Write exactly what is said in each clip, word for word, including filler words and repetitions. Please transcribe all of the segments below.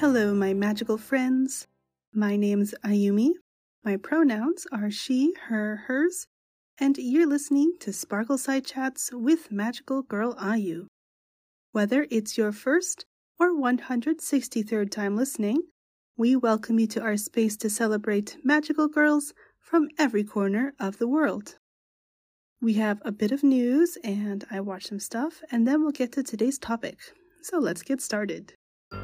Hello, my magical friends. My name's Ayumi. My pronouns are she, her, hers, and you're listening to Sparkle Side Chats with Magical Girl Ayu. Whether it's your first or one hundred sixty-third time listening, we welcome you to our space to celebrate magical girls from every corner of the world. We have a bit of news, and I watched some stuff, and then we'll get to today's topic. So let's get started.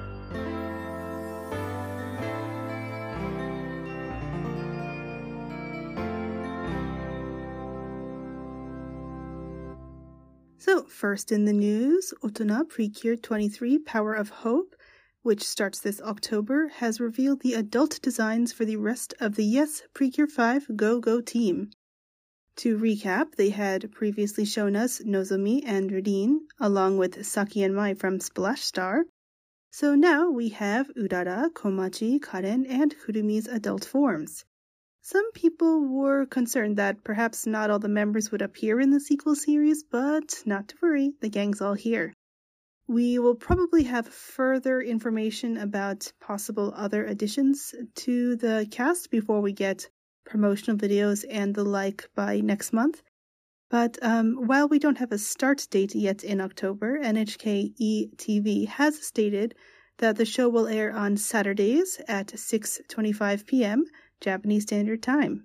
So, first in the news, Otona Precure twenty-three Power of Hope, which starts this October, has revealed the adult designs for the rest of the Yes Precure five Go Go team. To recap, they had previously shown us Nozomi and Radine, along with Saki and Mai from Splash Star. So now we have Urara, Komachi, Karen, and Kurumi's adult forms. Some people were concerned that perhaps not all the members would appear in the sequel series, but not to worry, the gang's all here. We will probably have further information about possible other additions to the cast before we get promotional videos and the like by next month. But um, while we don't have a start date yet in October, N H K E T V has stated that the show will air on Saturdays at six twenty-five p.m. Japanese Standard Time.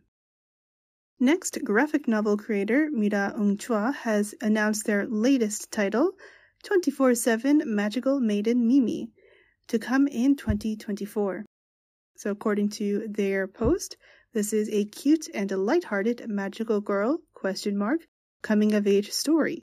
Next, graphic novel creator Mira Ungchua has announced their latest title, twenty-four seven Magical Maiden Mimi, to come in twenty twenty-four. So according to their post, this is a cute and a lighthearted magical girl, question mark, coming-of-age story.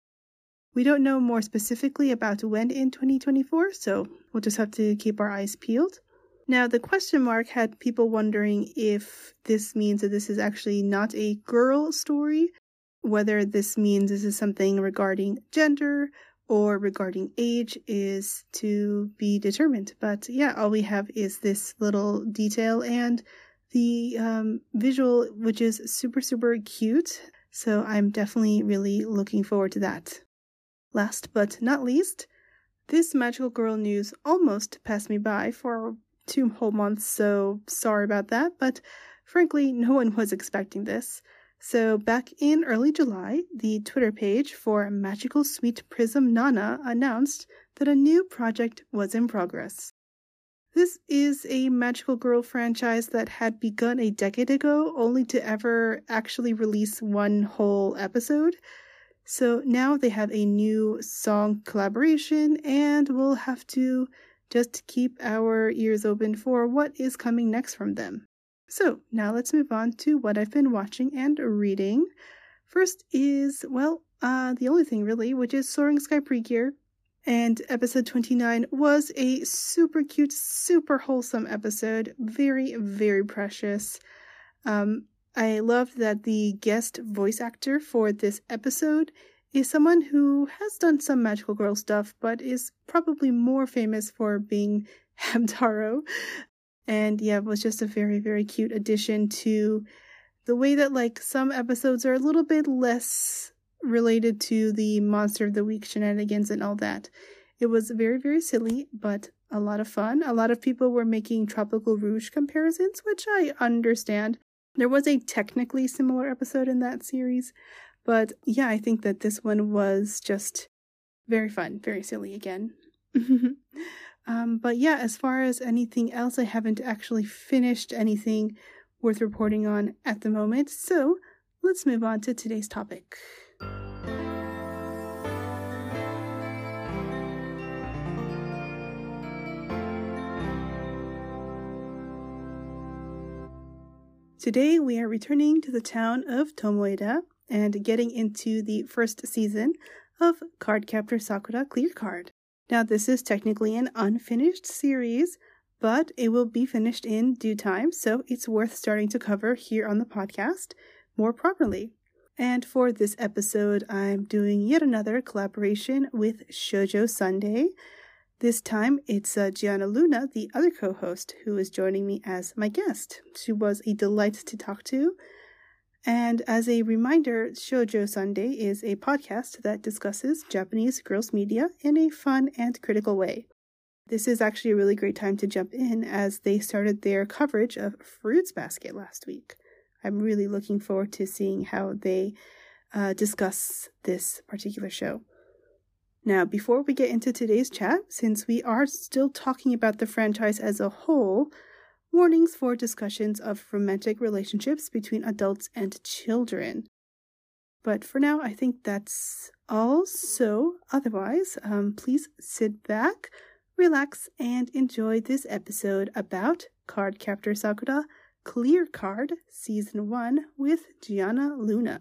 We don't know more specifically about when in twenty twenty-four, so we'll just have to keep our eyes peeled. Now, the question mark had people wondering if this means that this is actually not a girl story, whether this means this is something regarding gender or regarding age is to be determined. But yeah, all we have is this little detail and the um, visual, which is super, super cute. So I'm definitely really looking forward to that. Last but not least, this magical girl news almost passed me by for two whole months, so sorry about that, but frankly, no one was expecting this. So back in early July, the Twitter page for Magical Sweet Prism Nana announced that a new project was in progress. This is a magical girl franchise that had begun a decade ago, only to ever actually release one whole episode. So now they have a new song collaboration, and we'll have to just keep our ears open for what is coming next from them. So now let's move on to what I've been watching and reading. First is, well, uh, the only thing really, which is Soaring Sky Precure. And episode twenty-nine was a super cute, super wholesome episode. Very, very precious. Um, I loved that the guest voice actor for this episode is someone who has done some magical girl stuff, but is probably more famous for being Hamtaro. And yeah, it was just a very, very cute addition to the way that, like, some episodes are a little bit less related to the Monster of the Week shenanigans and all that. It was very, very silly, but a lot of fun. A lot of people were making Tropical Rouge comparisons, which I understand. There was a technically similar episode in that series, but yeah, I think that this one was just very fun, very silly again. um, but yeah, as far as anything else, I haven't actually finished anything worth reporting on at the moment, so let's move on to today's topic. Today we are returning to the town of Tomoeda and getting into the first season of Cardcaptor Sakura Clear Card. Now, this is technically an unfinished series, but it will be finished in due time, so it's worth starting to cover here on the podcast more properly. And for this episode, I'm doing yet another collaboration with Shoujo Sunday. This time, it's uh, Gianna Luna, the other co-host, who is joining me as my guest. She was a delight to talk to. And as a reminder, Shoujo Sunday is a podcast that discusses Japanese girls' media in a fun and critical way. This is actually a really great time to jump in as they started their coverage of Fruits Basket last week. I'm really looking forward to seeing how they uh, discuss this particular show. Now, before we get into today's chat, since we are still talking about the franchise as a whole, warnings for discussions of romantic relationships between adults and children. But for now, I think that's all. So otherwise, um, please sit back, relax, and enjoy this episode about Cardcaptor Sakura Clear Card Season one with Gianna Luna.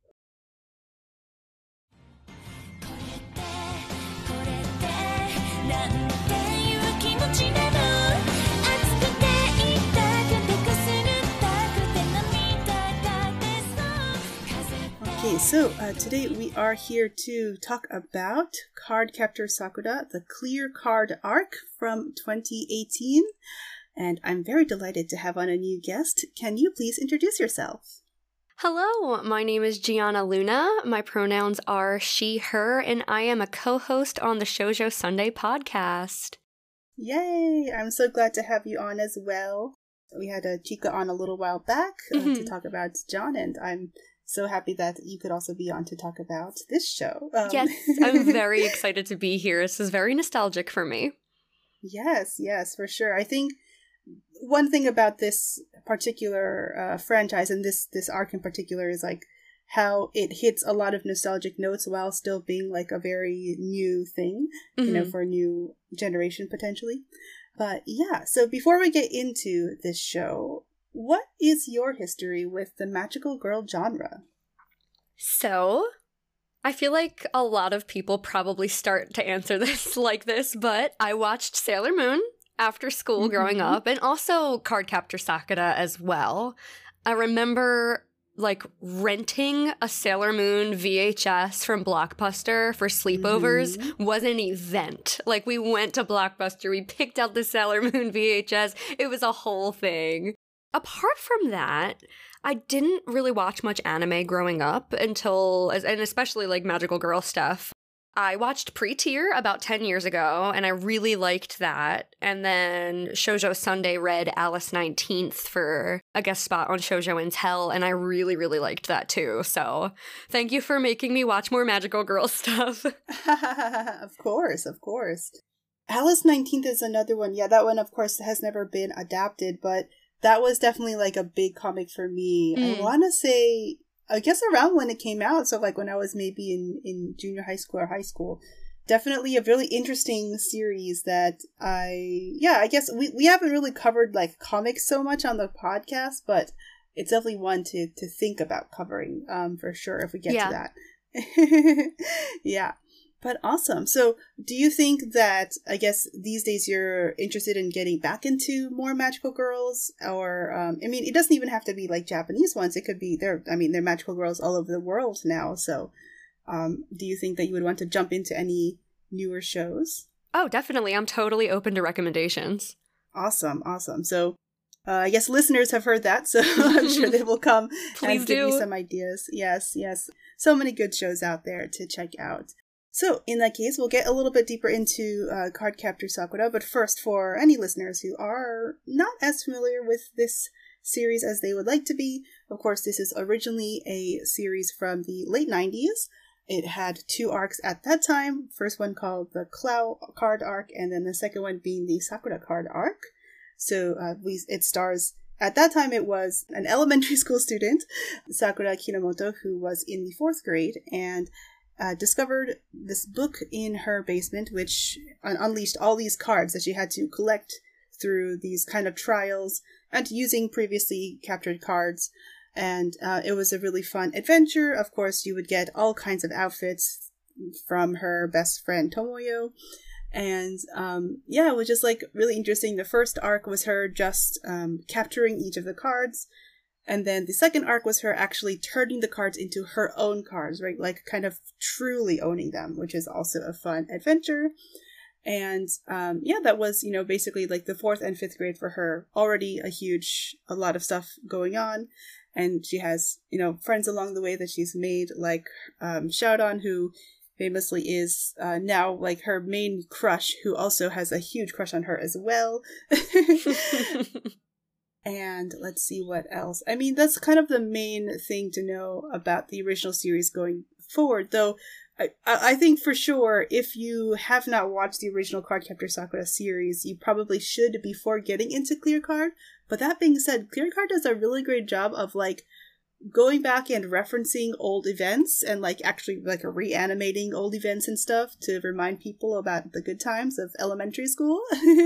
Okay, so uh, today we are here to talk about Cardcaptor Sakura, the Clear Card arc from twenty eighteen. And I'm very delighted to have on a new guest. Can you please introduce yourself? Hello, my name is Gianna Luna. My pronouns are she, her, and I am a co-host on the Shoujo Sunday podcast. Yay! I'm so glad to have you on as well. We had a Chica on a little while back uh, mm-hmm. to talk about John, and I'm so happy that you could also be on to talk about this show. Um, yes, I'm very excited to be here. This is very nostalgic for me. Yes, yes, for sure. I think one thing about this particular uh, franchise and this, this arc in particular is like how it hits a lot of nostalgic notes while still being like a very new thing, mm-hmm. you know, for a new generation potentially. But yeah, so before we get into this show, what is your history with the magical girl genre? So, I feel like a lot of people probably start to answer this like this, but I watched Sailor Moon after school mm-hmm. growing up, and also Cardcaptor Sakura as well. I remember, like, renting a Sailor Moon V H S from Blockbuster for sleepovers mm-hmm. was an event. Like, we went to Blockbuster, we picked out the Sailor Moon V H S, it was a whole thing. Apart from that, I didn't really watch much anime growing up until, and especially like magical girl stuff. I watched Pre-Tier about ten years ago, and I really liked that. And then Shoujo Sunday read Alice nineteenth for a guest spot on Shoujo in Tell, and I really, really liked that too. So thank you for making me watch more magical girl stuff. Of course, of course. Alice nineteenth is another one. Yeah, that one, of course, has never been adapted, but that was definitely like a big comic for me. Mm. I want to say, I guess around when it came out, so like when I was maybe in, in junior high school or high school. Definitely a really interesting series that I, yeah, I guess we, we haven't really covered like comics so much on the podcast, but it's definitely one to, to think about covering um, for sure if we get yeah. to that. Yeah. But awesome. So do you think that, I guess, these days you're interested in getting back into more magical girls? Or, um, I mean, it doesn't even have to be like Japanese ones. It could be, they're, I mean, they're magical girls all over the world now. So um, do you think that you would want to jump into any newer shows? Oh, definitely. I'm totally open to recommendations. Awesome. Awesome. So uh, I guess listeners have heard that, so I'm sure they will come Please and do. give you some ideas. Yes, yes. So many good shows out there to check out. So, in that case, we'll get a little bit deeper into uh, Cardcaptor Sakura, but first, for any listeners who are not as familiar with this series as they would like to be, of course, this is originally a series from the late nineties. It had two arcs at that time, first one called the Clow Card arc, and then the second one being the Sakura Card arc. So, uh, we, it stars, at that time it was an elementary school student, Sakura Kinomoto, who was in the fourth grade, and Uh, discovered this book in her basement, which un- unleashed all these cards that she had to collect through these kind of trials and using previously captured cards. And uh, it was a really fun adventure. Of course, you would get all kinds of outfits from her best friend Tomoyo. And um, yeah, it was just like really interesting. The first arc was her just um, capturing each of the cards. And then the second arc was her actually turning the cards into her own cards, right? Like kind of truly owning them, which is also a fun adventure. And um, yeah, that was, you know, basically like the fourth and fifth grade for her. Already a huge, a lot of stuff going on. And she has, you know, friends along the way that she's made, like um, Shoudon, who famously is uh, now like her main crush, who also has a huge crush on her as well. And let's see what else. I mean, that's kind of the main thing to know about the original series going forward, though. I, I think for sure, if you have not watched the original Cardcaptor Sakura series, you probably should before getting into Clear Card. But that being said, Clear Card does a really great job of like going back and referencing old events and like actually like reanimating old events and stuff to remind people about the good times of elementary school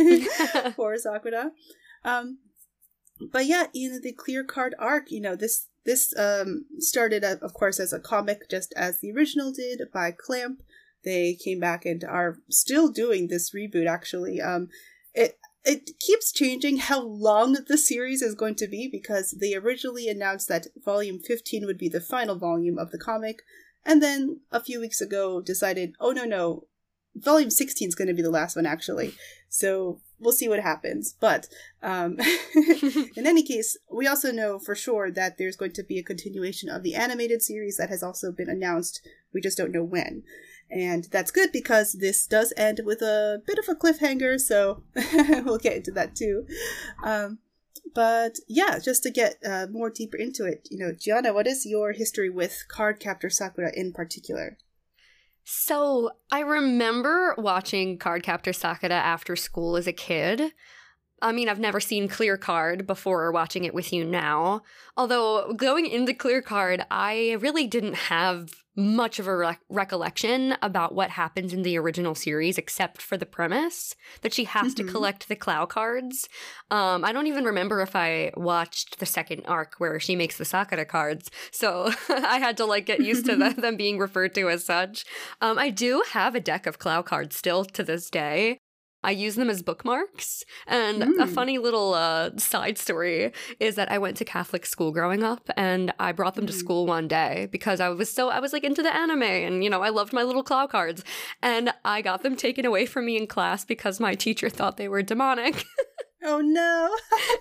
for Sakura. Um, but yeah, in the Clear Card arc, you know, this this um started uh, of course as a comic, just as the original did, by Clamp. They came back and are still doing this reboot. Actually, um, it. It keeps changing how long the series is going to be, because they originally announced that volume fifteen would be the final volume of the comic, and then a few weeks ago decided, oh no no, volume sixteen is going to be the last one actually. So we'll see what happens. But um, in any case, we also know for sure that there's going to be a continuation of the animated series that has also been announced. We just don't know when. And that's good, because this does end with a bit of a cliffhanger, so we'll get into that too. Um, but yeah, just to get uh, more deeper into it, you know, Gianna, what is your history with Cardcaptor Sakura in particular? So, I remember watching Cardcaptor Sakura after school as a kid. I mean, I've never seen Clear Card before watching it with you now. Although, going into Clear Card, I really didn't have much of a re- recollection about what happens in the original series, except for the premise that she has mm-hmm. to collect the Clow cards. Um, I don't even remember if I watched the second arc where she makes the Sakura cards, so I had to like get used to the, them being referred to as such. Um, I do have a deck of Clow cards still to this day. I use them as bookmarks. And mm. a funny little uh, side story is that I went to Catholic school growing up, and I brought them mm. to school one day because I was so, I was like into the anime, and, you know, I loved my little Clow cards. And I got them taken away from me in class because my teacher thought they were demonic. Oh no.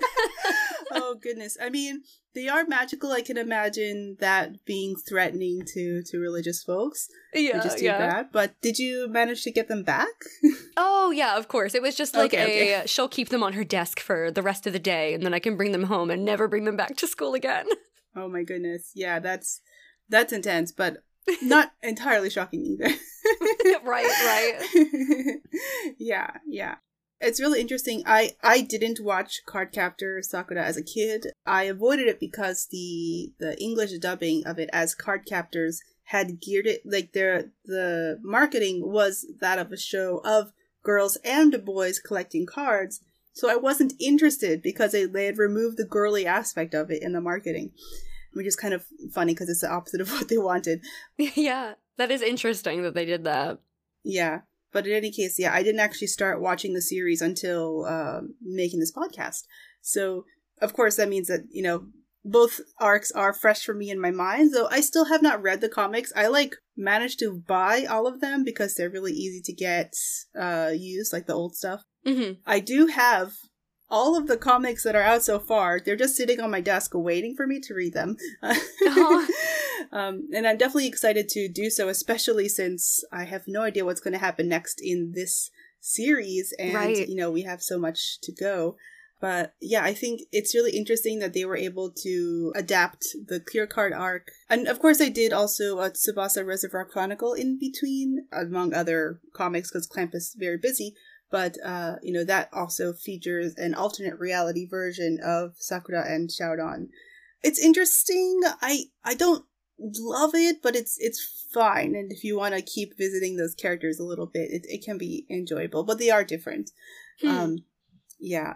Oh goodness. I mean, they are magical. I can imagine that being threatening to, to religious folks. Yeah, which is too yeah. bad. But did you manage to get them back? Oh yeah, of course. It was just like okay, a, okay. she'll keep them on her desk for the rest of the day, and then I can bring them home and never bring them back to school again. Oh my goodness. Yeah, that's, that's intense, but not entirely shocking either. Right, right. Yeah, yeah. It's really interesting. I, I didn't watch Cardcaptor Sakura as a kid. I avoided it because the the English dubbing of it as Cardcaptors had geared it, like their the marketing was that of a show of girls and boys collecting cards. So I wasn't interested because they, they had removed the girly aspect of it in the marketing, which is kind of funny because it's the opposite of what they wanted. Yeah, that is interesting that they did that. Yeah. But in any case, yeah, I didn't actually start watching the series until uh, making this podcast. So, of course, that means that, you know, both arcs are fresh for me in my mind, though I still have not read the comics. I, like, managed to buy all of them because they're really easy to get uh, used, like the old stuff. Mm-hmm. I do have all of the comics that are out so far. They're just sitting on my desk waiting for me to read them. Uh-huh. um, and I'm definitely excited to do so, especially since I have no idea what's going to happen next in this series. And, right. you know, we have so much to go. But yeah, I think it's really interesting that they were able to adapt the Clear Card arc. And of course, I did also a Tsubasa Reservoir Chronicle in between, among other comics, because Clamp is very busy. But, uh, you know, that also features an alternate reality version of Sakura and Xiaodon. It's interesting. I I don't love it, but it's it's fine. And if you want to keep visiting those characters a little bit, it, it can be enjoyable. But they are different. Hmm. Um, yeah.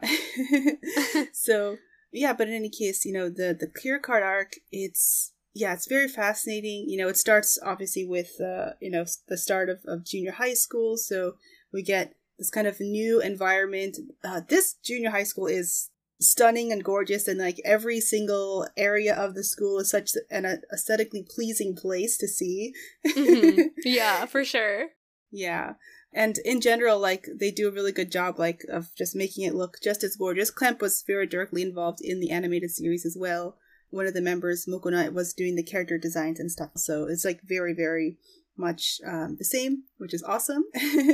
So, yeah, but in any case, you know, the, the Clear Card arc, it's, yeah, it's very fascinating. You know, it starts obviously with, uh, you know, the start of, of junior high school. So we get this kind of new environment. Uh, this junior high school is stunning and gorgeous, and like every single area of the school is such an aesthetically pleasing place to see. Mm-hmm. Yeah, for sure. Yeah. And in general, like, they do a really good job, like, of just making it look just as gorgeous. Clamp was very directly involved in the animated series as well. One of the members, Mokona, was doing the character designs and stuff. So it's like very, very much um, the same, which is awesome.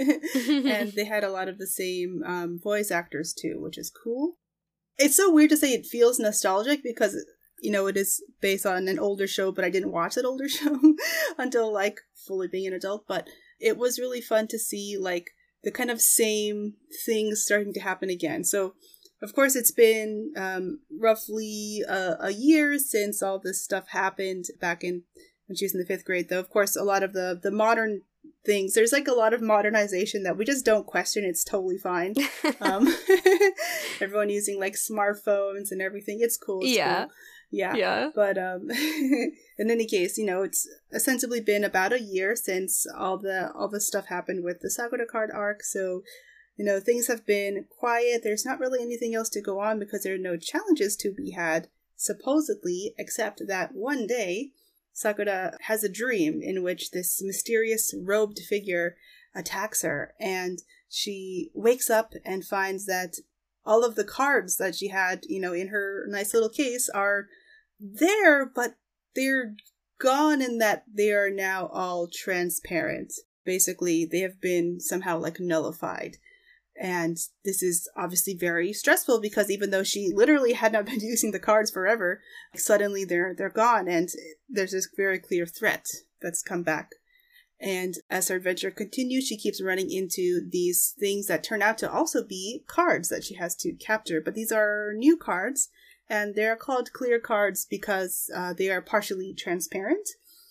And they had a lot of the same um, voice actors too, which is cool. It's so weird to say it feels nostalgic because, you know, it is based on an older show, but I didn't watch that older show until like fully being an adult. But it was really fun to see like the kind of same things starting to happen again. So, of course, it's been um, roughly a, a year since all this stuff happened back in when she was in the fifth grade. Though, of course, a lot of the, the modern things, there's like a lot of modernization that we just don't question. It's totally fine. um, everyone using like smartphones and everything. It's cool. It's yeah. Cool. Yeah. Yeah. But um, in any case, you know, it's ostensibly been about a year since all the all the stuff happened with the Sakura card arc. So, you know, things have been quiet. There's not really anything else to go on because there are no challenges to be had, supposedly, except that one day, Sakura has a dream in which this mysterious robed figure attacks her, and she wakes up and finds that all of the cards that she had, you know, in her nice little case are there, but they're gone in that they are now all transparent. Basically, they have been somehow like nullified. And this is obviously very stressful because even though she literally had not been using the cards forever, suddenly they're they're gone, and there's this very clear threat that's come back. And as her adventure continues, she keeps running into these things that turn out to also be cards that she has to capture. But these are new cards, and they're called clear cards because uh, they are partially transparent.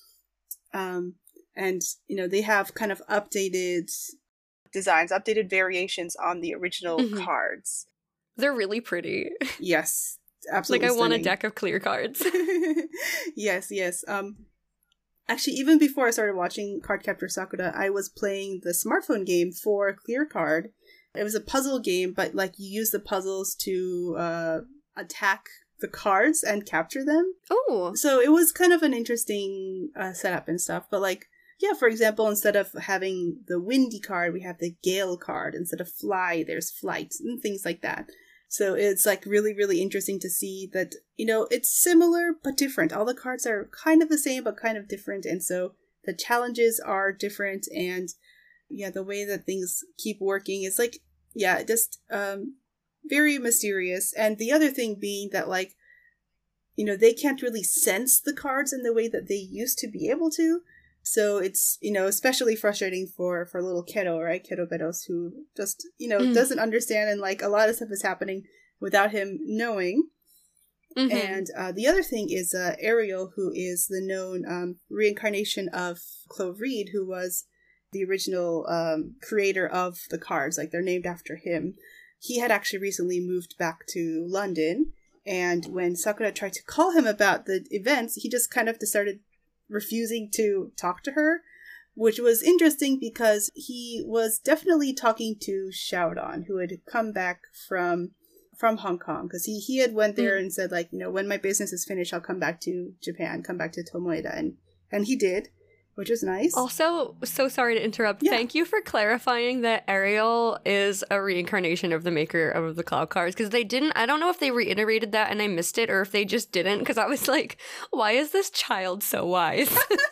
Um, and, you know, they have kind of updated designs, updated variations on the original mm-hmm. cards. They're really pretty. Yes, absolutely. Like I stunning. want a deck of clear cards. Yes, yes. Um, actually, even before I started watching Cardcaptor Sakura, I was playing the smartphone game for Clear Card. It was a puzzle game, but like you use the puzzles to uh, attack the cards and capture them. Oh. So it was kind of an interesting uh, setup and stuff. But like, yeah, for example, instead of having the windy card, we have the gale card. Instead of fly, there's flight and things like that. So it's like really, really interesting to see that, you know, it's similar but different. All the cards are kind of the same but kind of different. And so the challenges are different. And yeah, the way that things keep working is like, yeah, just um, very mysterious. And the other thing being that like, you know, they can't really sense the cards in the way that they used to be able to. So it's, you know, especially frustrating for, for little Kero, right? Kero Beros, who just, you know, mm. doesn't understand, and like a lot of stuff is happening without him knowing. Mm-hmm. And uh, the other thing is uh, Ariel, who is the known um, reincarnation of Clove Reed, who was the original um, creator of the cards. Like they're named after him. He had actually recently moved back to London. And when Sakura tried to call him about the events, he just kind of started refusing to talk to her, which was interesting because he was definitely talking to Xiaodon, who had come back from from Hong Kong, because he, he had went there mm. and said, like, you know, when my business is finished, I'll come back to Japan, come back to Tomoeda, and and he did, which was nice. Also, so sorry to interrupt. Yeah. Thank you for clarifying that Ariel is a reincarnation of the maker of the Cloud cards, because they didn't, I don't know if they reiterated that and I missed it, or if they just didn't, because I was like, why is this child so wise?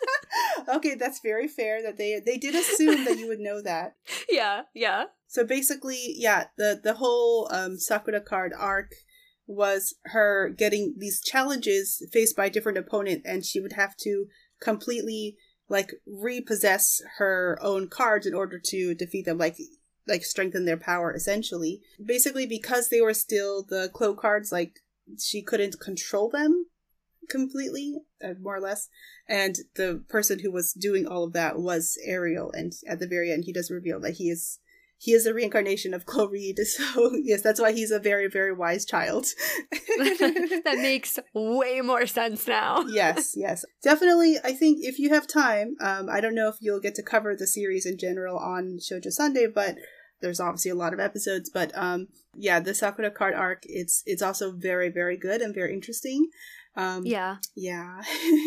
Okay, that's very fair that they they did assume that you would know that. Yeah, yeah. So basically, yeah, the, the whole um, Sakura card arc was her getting these challenges faced by a different opponent, and she would have to completely like repossess her own cards in order to defeat them, like like strengthen their power essentially. Basically, because they were still the Clo cards, like she couldn't control them completely, uh, more or less. And the person who was doing all of that was Ariel, and at the very end he does reveal that he is he is a reincarnation of Clo Reed. So yes, that's why he's a very, very wise child. That makes way more sense now. Yes, yes. Definitely, I think if you have time, um, I don't know if you'll get to cover the series in general on Shoujo Sunday, but there's obviously a lot of episodes. But um, yeah, the Sakura card arc, it's it's also very, very good and very interesting. Um, yeah. Yeah.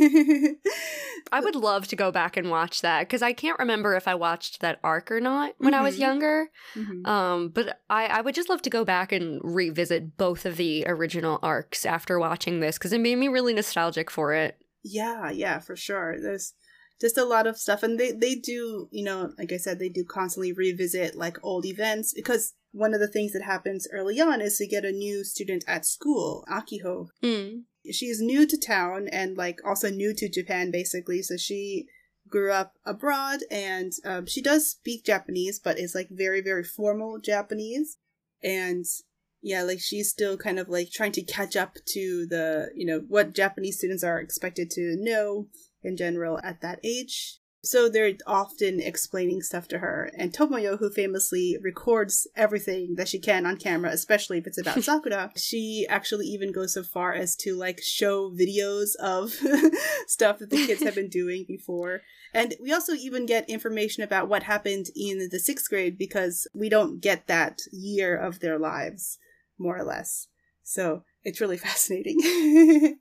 I would love to go back and watch that, because I can't remember if I watched that arc or not when mm-hmm. I was younger. Mm-hmm. Um, but I, I would just love to go back and revisit both of the original arcs after watching this, because it made me really nostalgic for it. Yeah, yeah, for sure. There's just a lot of stuff. And they, they do, you know, like I said, they do constantly revisit like old events, because one of the things that happens early on is to get a new student at school, Akiho. Mm. She's new to town and like also new to Japan, basically. So she grew up abroad, and um, she does speak Japanese, but it's like very, very formal Japanese. And yeah, like she's still kind of like trying to catch up to the, you know, what Japanese students are expected to know in general at that age. So they're often explaining stuff to her. And Tomoyo, who famously records everything that she can on camera, especially if it's about Sakura, she actually even goes so far as to like show videos of stuff that the kids have been doing before. And we also even get information about what happened in the sixth grade, because we don't get that year of their lives, more or less. So it's really fascinating.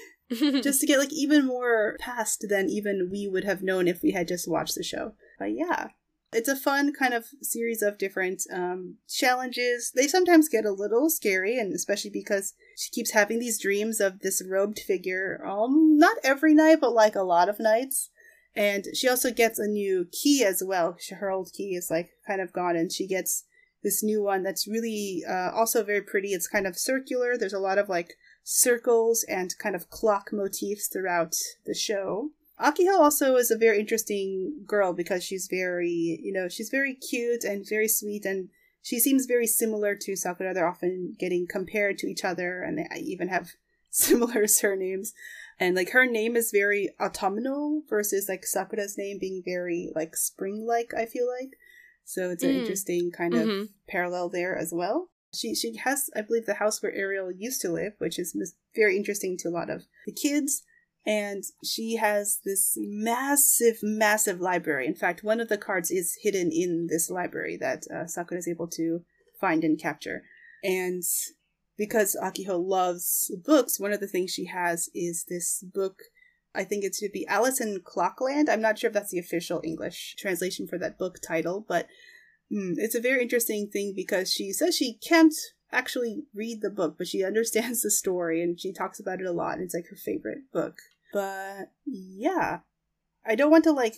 Just to get like even more past than even we would have known if we had just watched the show. But yeah, it's a fun kind of series of different um, challenges. They sometimes get a little scary, and especially because she keeps having these dreams of this robed figure, um, not every night, but like a lot of nights. And she also gets a new key as well. Her old key is like kind of gone, and she gets this new one that's really uh, also very pretty. It's kind of circular. There's a lot of like circles and kind of clock motifs throughout the show. Akiho also is a very interesting girl, because she's very, you know, she's very cute and very sweet, and she seems very similar to Sakura. They're often getting compared to each other, and they even have similar surnames. And like her name is very autumnal versus like Sakura's name being very like spring-like, I feel like. So it's an mm. interesting kind of mm-hmm. parallel there as well. She she has, I believe, the house where Ariel used to live, which is very interesting to a lot of the kids. And she has this massive, massive library. In fact, one of the cards is hidden in this library that uh, Sakura is able to find and capture. And because Akiho loves books, one of the things she has is this book. I think it should be Alice in Clockland. I'm not sure if that's the official English translation for that book title, but Mm, it's a very interesting thing, because she says she can't actually read the book, but she understands the story, and she talks about it a lot, and it's like her favorite book. But yeah, I don't want to like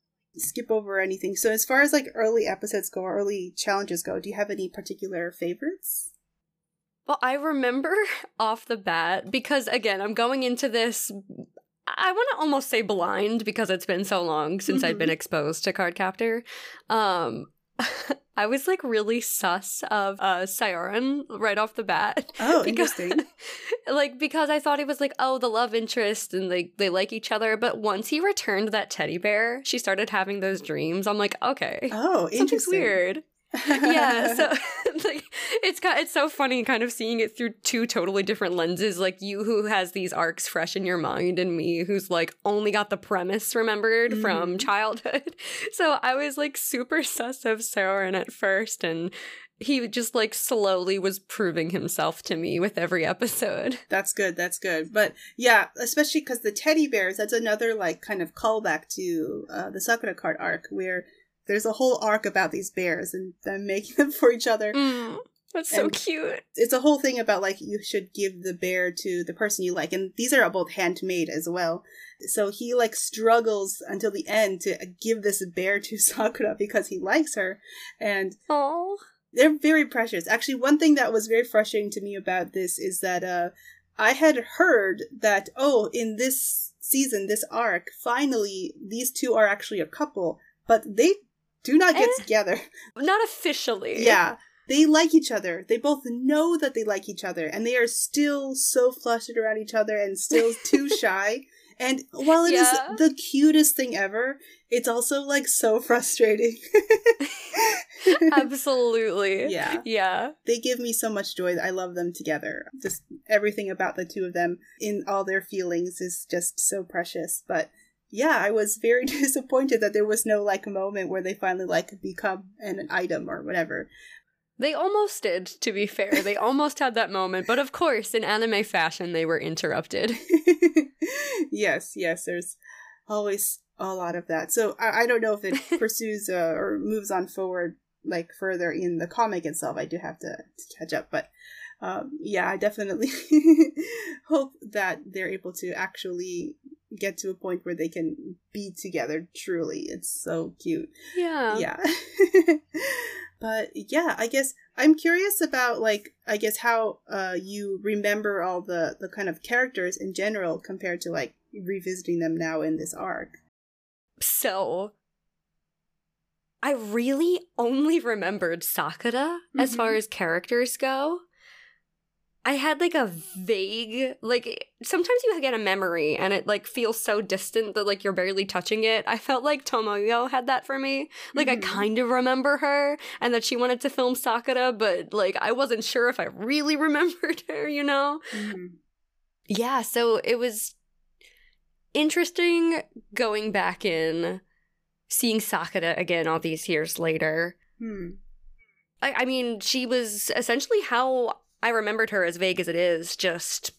skip over anything. So as far as like early episodes go, or early challenges go, do you have any particular favorites? Well, I remember off the bat, because again, I'm going into this, I want to almost say blind, because it's been so long since mm-hmm. I'd been exposed to Cardcaptor. Um, I was like really sus of uh Saoran right off the bat. Oh, because, interesting. Like, because I thought he was like, oh, the love interest and they, they like each other. But once he returned that teddy bear, she started having those dreams. I'm like, okay. Oh, interesting. Something's weird. Yeah, so like it's got it's so funny kind of seeing it through two totally different lenses, like you who has these arcs fresh in your mind, and me who's like only got the premise remembered mm-hmm. from childhood. So I was like super sus of Saoran at first, and he just like slowly was proving himself to me with every episode. That's good, that's good. But yeah, especially because the teddy bears, that's another like kind of callback to uh, the Sakura card arc, where there's a whole arc about these bears and them making them for each other. Mm, that's so and cute. It's a whole thing about, like, you should give the bear to the person you like. And these are both handmade as well. So he, like, struggles until the end to give this bear to Sakura because he likes her. And Aww. They're very precious. Actually, one thing that was very frustrating to me about this is that uh, I had heard that, oh, in this season, this arc, finally, these two are actually a couple. But they do not get eh, together. Not officially. Yeah. They like each other. They both know that they like each other. And they are still so flustered around each other and still too shy. And while it yeah. is the cutest thing ever, it's also, like, so frustrating. Absolutely. Yeah. Yeah. They give me so much joy. I love them together. Just everything about the two of them in all their feelings is just so precious. But yeah, I was very disappointed that there was no, like, moment where they finally, like, become an item or whatever. They almost did, to be fair. They almost had that moment. But of course, in anime fashion, they were interrupted. Yes, yes, there's always a lot of that. So I, I don't know if it pursues uh, or moves on forward, like, further in the comic itself. I do have to, to catch up. But um, yeah, I definitely hope that they're able to actually get to a point where they can be together truly. It's so cute. Yeah. Yeah. But yeah, I guess I'm curious about, like, I guess how uh, you remember all the, the kind of characters in general compared to, like, revisiting them now in this arc. So, I really only remembered Sakura mm-hmm. as far as characters go. I had, like, a vague, like, sometimes you get a memory and it, like, feels so distant that, like, you're barely touching it. I felt like Tomoyo had that for me. Like, mm-hmm. I kind of remember her and that she wanted to film Sakura, but, like, I wasn't sure if I really remembered her, you know? Mm-hmm. Yeah, so it was interesting going back in, seeing Sakura again all these years later. Hmm. I, I mean, she was essentially how I remembered her, as vague as it is, just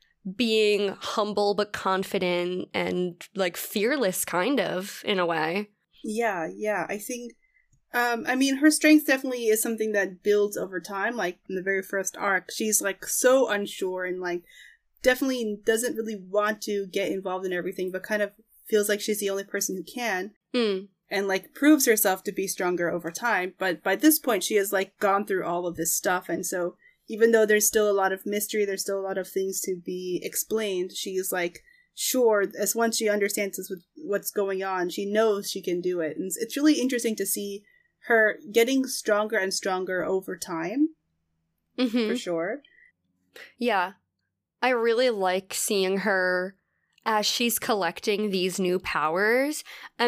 being humble but confident and, like, fearless, kind of, in a way. Yeah, yeah. I think, um, I mean, her strength definitely is something that builds over time. Like, in the very first arc, she's, like, so unsure and, like, definitely doesn't really want to get involved in everything, but kind of feels like she's the only person who can. Mm. And, like, proves herself to be stronger over time. But by this point, she has, like, gone through all of this stuff, and so even though there's still a lot of mystery, there's still a lot of things to be explained, she's, like, sure, as once she understands what's going on, she knows she can do it. And it's really interesting to see her getting stronger and stronger over time, mm-hmm. for sure. Yeah. I really like seeing her, as she's collecting these new powers,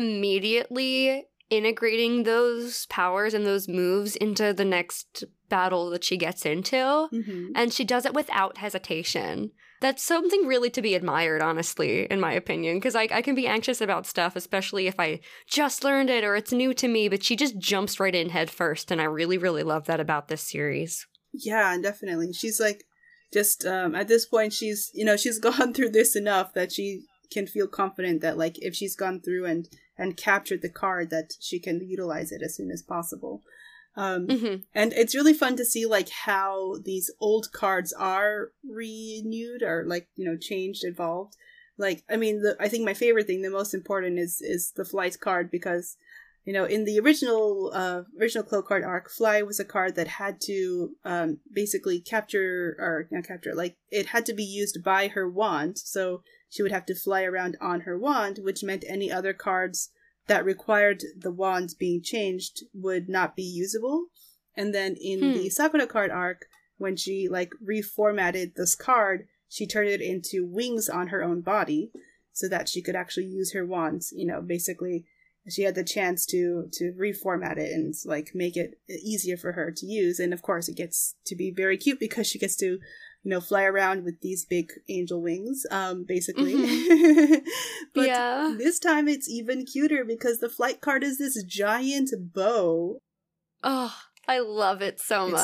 immediately integrating those powers and those moves into the next battle that she gets into. Mm-hmm. And she does it without hesitation. That's something really to be admired, honestly, in my opinion, because I, I can be anxious about stuff, especially if I just learned it or it's new to me, but she just jumps right in head first, and I really, really love that about this series. Yeah, definitely. She's, like, just, um, at this point, she's, you know, she's gone through this enough that she can feel confident that, like, if she's gone through and, and captured the card, that she can utilize it as soon as possible. Um, mm-hmm. And it's really fun to see, like, how these old cards are renewed or, like, you know, changed, evolved. Like, I mean, the, I think my favorite thing, the most important, is is the Flight card, because, you know, in the original uh, original Cloak card arc, Fly was a card that had to um, basically capture, or not capture, like, it had to be used by her wand, so she would have to fly around on her wand, which meant any other cards that required the wands being changed would not be usable. And then in hmm. the Sakura card arc, when she, like, reformatted this card, she turned it into wings on her own body so that she could actually use her wands. You know, basically, she had the chance to to reformat it and, like, make it easier for her to use. And of course, it gets to be very cute because she gets to, you know, fly around with these big angel wings, um, basically. Mm-hmm. But yeah. This time it's even cuter because the Flight card is this giant bow. Oh, I love it so it's much.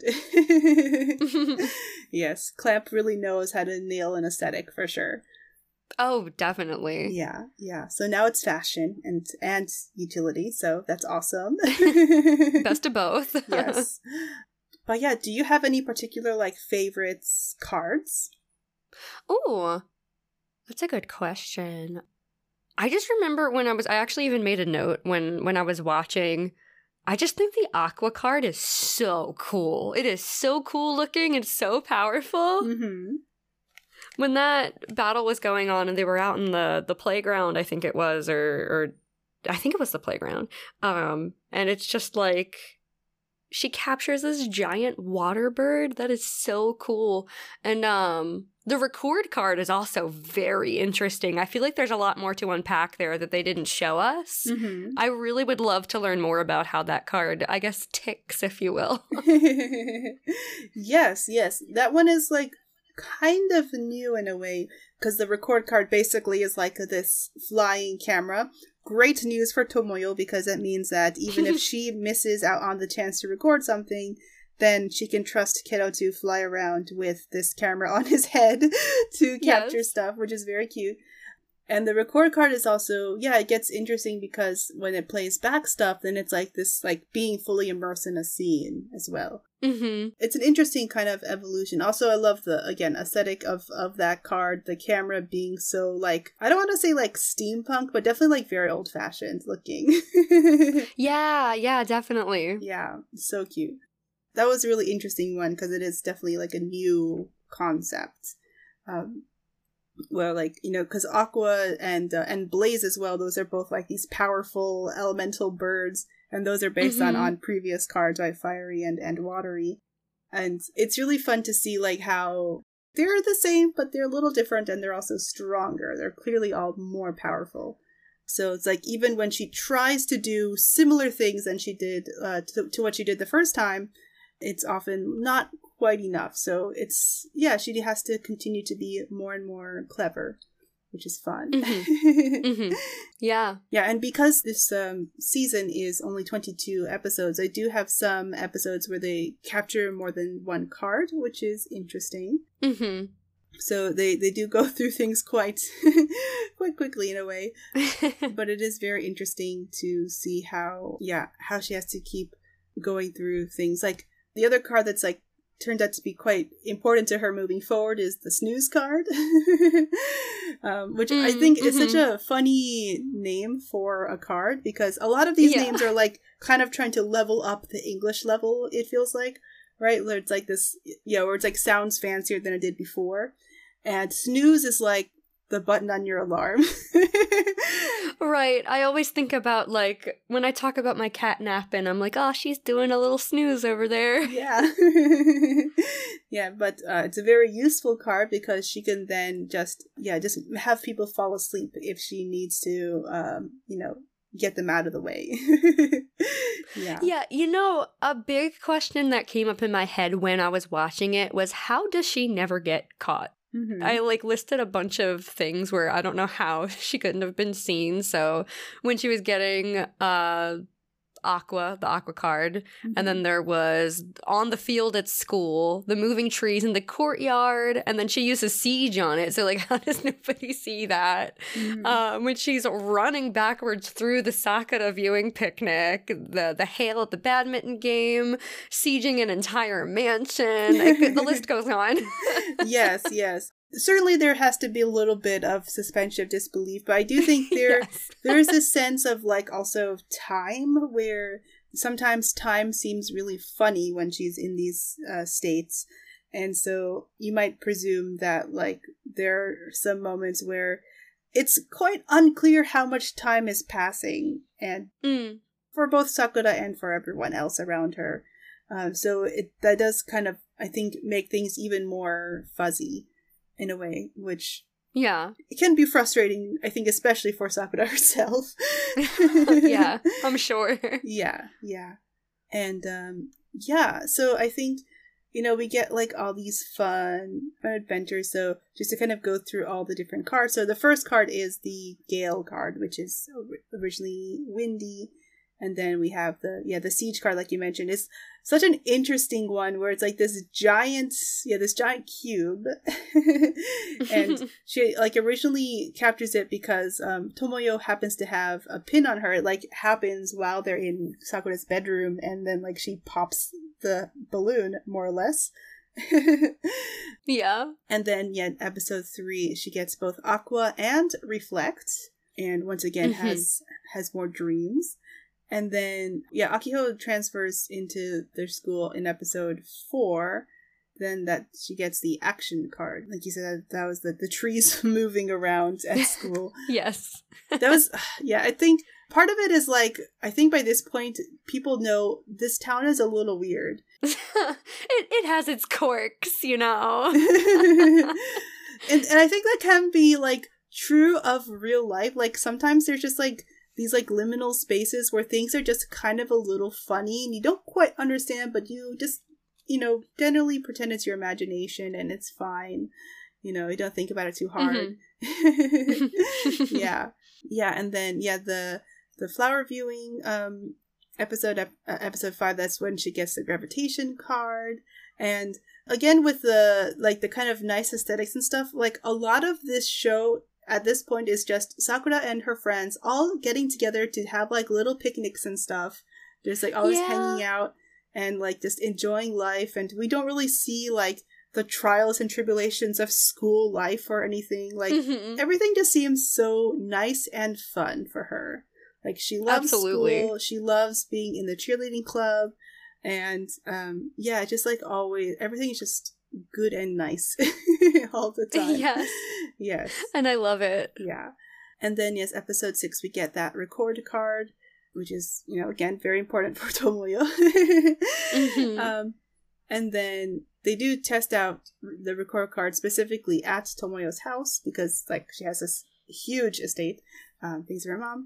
It's so good. Yes, Clamp really knows how to nail an aesthetic for sure. Oh, definitely. Yeah, yeah. So now it's fashion and and utility, so that's awesome. Best of both. Yes. But yeah, do you have any particular, like, favorites cards? Oh, that's a good question. I just remember when I was, I actually even made a note when, when I was watching, I just think the Aqua card is so cool. It is so cool looking and so powerful. Mm-hmm. When that battle was going on and they were out in the, the playground, I think it was, or, or I think it was the playground. Um, and it's just like, she captures this giant water bird that is so cool. And um, the record card is also very interesting. I feel like there's a lot more to unpack there that they didn't show us. Mm-hmm. I really would love to learn more about how that card, I guess, ticks, if you will. Yes, yes. That one is, like, kind of new in a way, because the record card basically is like this flying camera. Great news for Tomoyo, because that means that even if she misses out on the chance to record something, then she can trust Kiddo to fly around with this camera on his head to capture yes. stuff, which is very cute. And the record card is also, yeah, it gets interesting because when it plays back stuff, then it's like this, like being fully immersed in a scene as well. Mm-hmm. It's an interesting kind of evolution. Also, I love the, again, aesthetic of, of that card, the camera being so like, I don't want to say like steampunk, but definitely like very old fashioned looking. Yeah, yeah, definitely. Yeah, so cute. That was a really interesting one because it is definitely like a new concept. Um, Well, like, you know, because Aqua and uh, and Blaze as well, those are both like these powerful elemental birds, and those are based Mm-hmm. on on previous cards, right? Fiery and, and Watery. And it's really fun to see like how they're the same, but they're a little different, and they're also stronger. They're clearly all more powerful. So it's like even when she tries to do similar things than she did uh, to, to what she did the first time, it's often not quite enough. So it's, yeah, she has to continue to be more and more clever, which is fun. Mm-hmm. Mm-hmm. Yeah. Yeah, and because this um, season is only twenty-two episodes, I do have some episodes where they capture more than one card, which is interesting. Mm-hmm. So they, they do go through things quite quite quickly in a way. But it is very interesting to see how, yeah, how she has to keep going through things. Like, the other card that's like turned out to be quite important to her moving forward is the snooze card, um, which mm, I think mm-hmm. is such a funny name for a card because a lot of these yeah. names are like kind of trying to level up the English level, it feels like, right? Where it's like this, you know, where it's like sounds fancier than it did before. And snooze is like the button on your alarm. Right. I always think about, like, when I talk about my cat napping, I'm like, oh, she's doing a little snooze over there. Yeah. Yeah, but uh, it's a very useful card because she can then just, yeah, just have people fall asleep if she needs to, um, you know, get them out of the way. Yeah. Yeah, you know, a big question that came up in my head when I was watching it was, how does she never get caught? Mm-hmm. I, like, listed a bunch of things where I don't know how she couldn't have been seen. So when she was getting uh, Aqua, the Aqua card, mm-hmm. and then there was on the field at school, the moving trees in the courtyard, and then she uses siege on it. So, like, how does nobody see that? Mm-hmm. Um, when she's running backwards through the Sakura viewing picnic, the, the hail at the badminton game, sieging an entire mansion. Could, the list goes on. Yes, yes. Certainly there has to be a little bit of suspension of disbelief, but I do think there yes. there is a sense of, like, also time where sometimes time seems really funny when she's in these uh, states. And so you might presume that, like, there are some moments where it's quite unclear how much time is passing, and mm. for both Sakura and for everyone else around her. Um, so it that does kind of, I think, make things even more fuzzy in a way, which yeah, it can be frustrating, I think, especially for Sakura herself. Yeah, I'm sure. Yeah, yeah. And um, yeah, so I think, you know, we get like all these fun, fun adventures. So just to kind of go through all the different cards. So the first card is the Gale card, which is originally windy. And then we have the, yeah, the siege card, like you mentioned. It's such an interesting one where it's like this giant, yeah, this giant cube. And she, like, originally captures it because um, Tomoyo happens to have a pin on her. It, like, happens while they're in Sakura's bedroom. And then, like, she pops the balloon, more or less. Yeah. And then, yeah, episode three, she gets both Aqua and Reflect. And once again, mm-hmm. has has more dreams. And then, yeah, Akiho transfers into their school in episode four. Then that she gets the action card. Like you said, that was the, the trees moving around at school. Yes. That was, yeah, I think part of it is like, I think by this point, people know this town is a little weird. it it has its quirks, you know. and, and I think that can be, like, true of real life. Like, sometimes there's just, like, these, like, liminal spaces where things are just kind of a little funny and you don't quite understand, but you just, you know, generally pretend it's your imagination and it's fine. You know, you don't think about it too hard. Mm-hmm. Yeah. Yeah. And then, yeah, the, the flower viewing, um, episode, uh, episode five, that's when she gets the gravitation card. And again, with the, like, the kind of nice aesthetics and stuff, like, a lot of this show at this point is just Sakura and her friends all getting together to have like little picnics and stuff. Just like always yeah. hanging out and like just enjoying life. And we don't really see like the trials and tribulations of school life or anything. Like mm-hmm. everything just seems so nice and fun for her. Like she loves Absolutely. school. She loves being in the cheerleading club. And um, yeah, just like always, everything is just good and nice all the time. Yes. Yes. And I love it. Yeah. And then, yes, episode six, we get that record card, which is, you know, again, very important for Tomoyo. mm-hmm. um, and then they do test out the record card specifically at Tomoyo's house because, like, she has this huge estate. Um, thanks to her mom.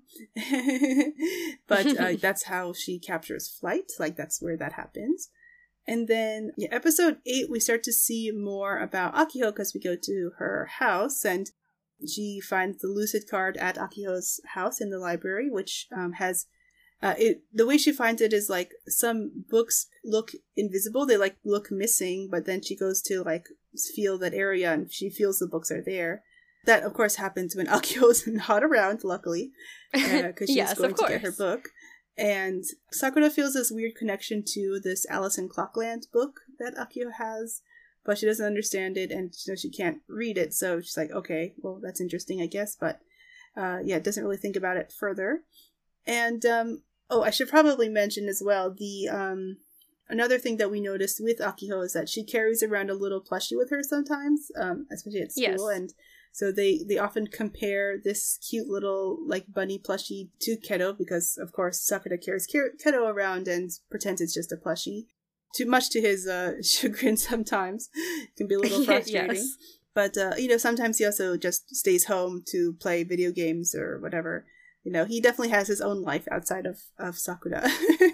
But uh, that's how she captures Flight. Like, that's where that happens. And then, yeah, episode eight, we start to see more about Akiho because we go to her house and she finds the Lucid card at Akiho's house in the library, which um, has, uh, it. the way she finds it is like some books look invisible. They like look missing, but then she goes to like feel that area and she feels the books are there. That, of course, happens when Akiho's not around, luckily, because uh, she's yes, going to get her book. And Sakura feels this weird connection to this Alice in Clockland book that Akiho has, but she doesn't understand it and so she can't read it. So she's like, okay, well, that's interesting, I guess. But uh, yeah, doesn't really think about it further. And, um, oh, I should probably mention as well, the um, another thing that we noticed with Akiho is that she carries around a little plushie with her sometimes, um, especially at school. Yes. And so they, they often compare this cute little, like, bunny plushie to Keto because, of course, Sakura carries Keto around and pretends it's just a plushie. Too much to his uh, chagrin sometimes. It can be a little frustrating. Yes. But, uh, you know, sometimes he also just stays home to play video games or whatever. You know, he definitely has his own life outside of, of Sakura.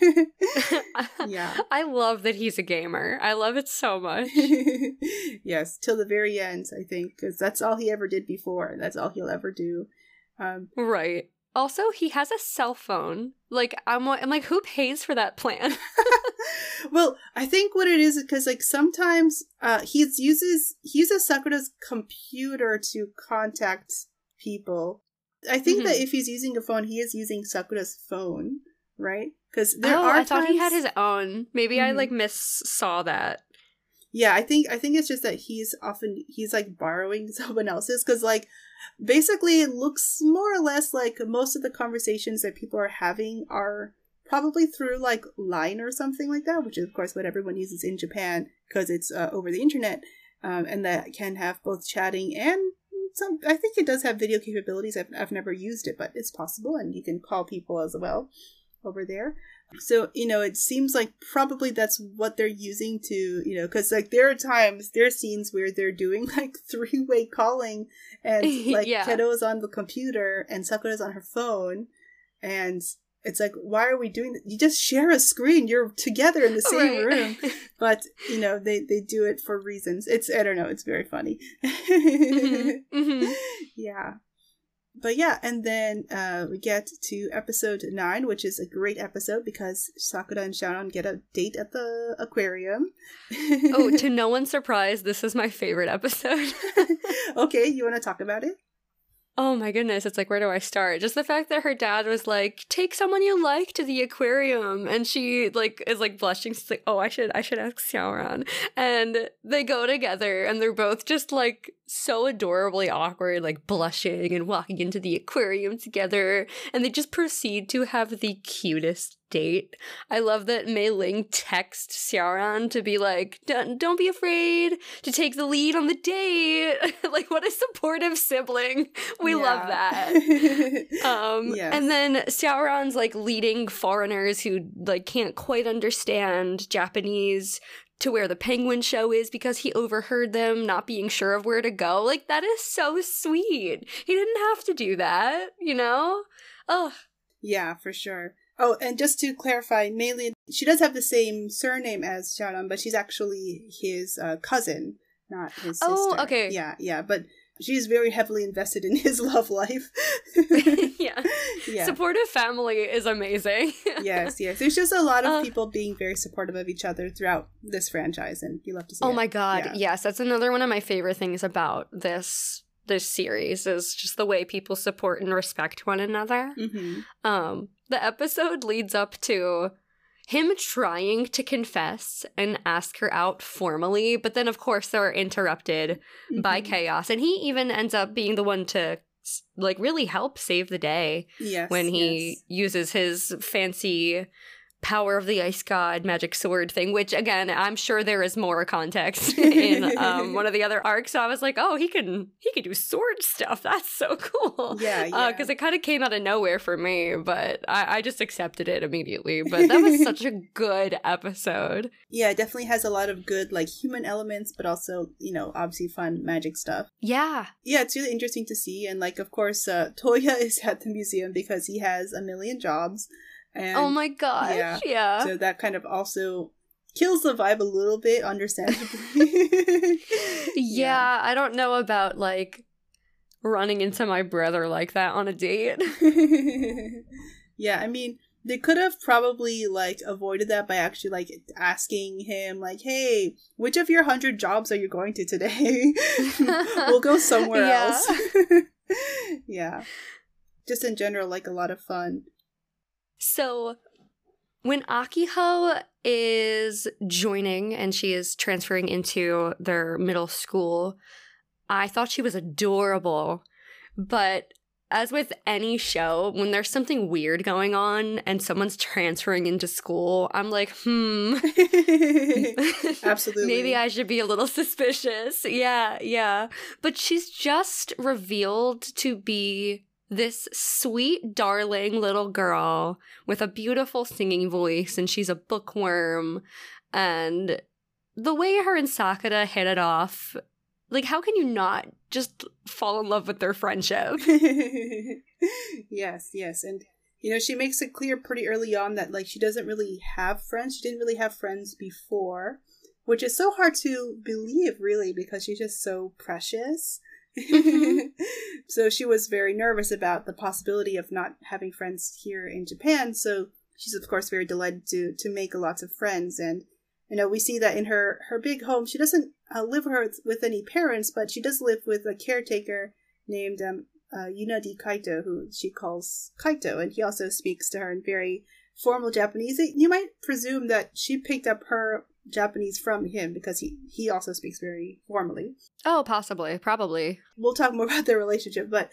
Yeah. I love that he's a gamer. I love it so much. Yes, till the very end, I think, because that's all he ever did before. That's all he'll ever do. Um, right. Also, he has a cell phone. Like, I'm, I'm like, who pays for that plan? Well, I think what it is is because, like, sometimes uh, he uses he uses Sakura's computer to contact people. I think mm-hmm. that if he's using a phone, he is using Sakura's phone, right? Because there oh, are I thought times... he had his own. Maybe mm-hmm. I like miss saw that. Yeah, I think I think it's just that he's often he's like borrowing someone else's because like basically it looks more or less like most of the conversations that people are having are probably through like Line or something like that, which is of course what everyone uses in Japan because it's uh, over the internet, um, and that can have both chatting and some. I think it does have video capabilities. I've I've never used it, but it's possible, and you can call people as well over there. So, you know, it seems like probably that's what they're using to, you know, because like there are times, there are scenes where they're doing like three-way calling and like yeah. Keto's on the computer and Sakura's on her phone. And it's like, why are we doing that? You just share a screen. You're together in the same right. room. But, you know, they, they do it for reasons. It's, I don't know, it's very funny. mm-hmm. Mm-hmm. Yeah. But yeah, and then uh, we get to episode nine, which is a great episode because Sakura and Shaoran get a date at the aquarium. Oh, to no one's surprise, this is my favorite episode. Okay, you want to talk about it? Oh my goodness, it's like, where do I start? Just the fact that her dad was like, take someone you like to the aquarium. And she like is like blushing. She's like, oh, I should I should ask Xiaoran. And they go together and they're both just like so adorably awkward, like blushing and walking into the aquarium together. And they just proceed to have the cutest date. I love that Mei Ling texts Xiaoran to be like, don't be afraid to take the lead on the date. Like, what a supportive sibling. We yeah. love that. um, yes. And then Xiaoran's like leading foreigners who like can't quite understand Japanese to where the penguin show is because he overheard them not being sure of where to go. Like, that is so sweet. He didn't have to do that, you know? Ugh. Yeah, for sure. Oh, and just to clarify, Mei Ling, she does have the same surname as Xiaoran, but she's actually his uh, cousin, not his sister. Oh, okay. Yeah, yeah, but she's very heavily invested in his love life. yeah. yeah. Supportive family is amazing. Yes, yes. There's just a lot of uh, people being very supportive of each other throughout this franchise, and you love to see oh it. my god, yeah. yes. That's another one of my favorite things about this this series is just the way people support and respect one another. Mm-hmm. Um, the episode leads up to him trying to confess and ask her out formally, but then of course they're interrupted mm-hmm. by chaos, and he even ends up being the one to like really help save the day. Yes, when he yes. uses his fancy power of the ice god magic sword thing, which again I'm sure there is more context in um one of the other arcs. So I was like, oh, he can he can do sword stuff. That's so cool. Yeah, yeah. Because uh, it kind of came out of nowhere for me, but I, I just accepted it immediately. But that was such a good episode. Yeah, it definitely has a lot of good like human elements, but also, you know, obviously fun magic stuff. Yeah. Yeah, it's really interesting to see. And like, of course, uh, Toya is at the museum because he has a million jobs. And, oh my gosh, yeah. yeah. So that kind of also kills the vibe a little bit, understandably. yeah, yeah, I don't know about, like, running into my brother like that on a date. Yeah, I mean, they could have probably, like, avoided that by actually, like, asking him, like, hey, which of your hundred jobs are you going to today? We'll go somewhere yeah. else. Yeah. Just in general, like, a lot of fun. So, when Akiho is joining and she is transferring into their middle school, I thought she was adorable. But as with any show, when there's something weird going on and someone's transferring into school, I'm like, hmm. Absolutely. Maybe I should be a little suspicious. Yeah, yeah. But she's just revealed to be this sweet, darling little girl with a beautiful singing voice, and she's a bookworm. And the way her and Sakura hit it off, like, how can you not just fall in love with their friendship? Yes, yes. And, you know, she makes it clear pretty early on that, like, she doesn't really have friends. She didn't really have friends before, which is so hard to believe, really, because she's just so precious. Mm-hmm. So she was very nervous about the possibility of not having friends here in Japan. So she's of course very delighted to to make lots of friends. And you know, we see that in her her big home, she doesn't uh, live with, her, with any parents, but she does live with a caretaker named um, uh, Yunadi Kaito, who she calls Kaito, and he also speaks to her in very formal Japanese. You might presume that she picked up her Japanese from him because he, he also speaks very formally. Oh, possibly. Probably. We'll talk more about their relationship, but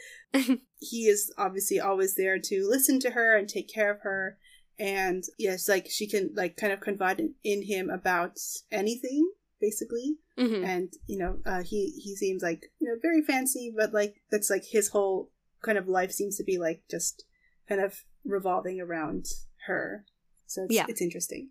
he is obviously always there to listen to her and take care of her. And yes, like she can like kind of confide in, in him about anything, basically. Mm-hmm. And, you know, uh, he, he seems like, you know, very fancy, but like that's like his whole kind of life seems to be like just kind of revolving around her. So it's, yeah. it's interesting.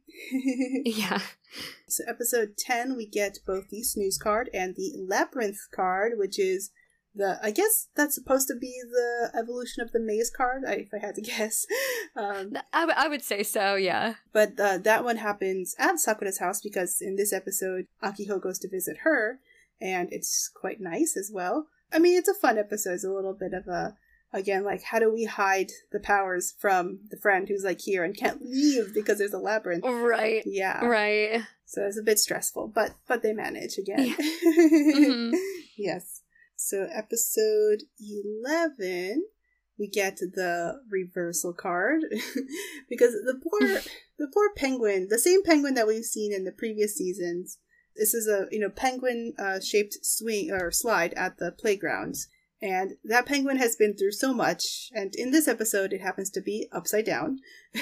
Yeah. So episode ten, we get both the snooze card and the labyrinth card, which is the, I guess that's supposed to be the evolution of the maze card, I, if I had to guess. Um, I, w- I would say so, yeah. But uh, that one happens at Sakura's house because in this episode, Akiho goes to visit her, and it's quite nice as well. I mean, it's a fun episode. It's a little bit of a, again, like, how do we hide the powers from the friend who's, like, here and can't leave because there's a labyrinth? Right. Yeah. Right. So it's a bit stressful, but but they manage again. Yeah. Mm-hmm. Yes. So episode eleven, we get the reversal card because the poor the poor penguin, the same penguin that we've seen in the previous seasons. This is a you know penguin uh, shaped swing or slide at the playground. And that penguin has been through so much, and in this episode, it happens to be upside down.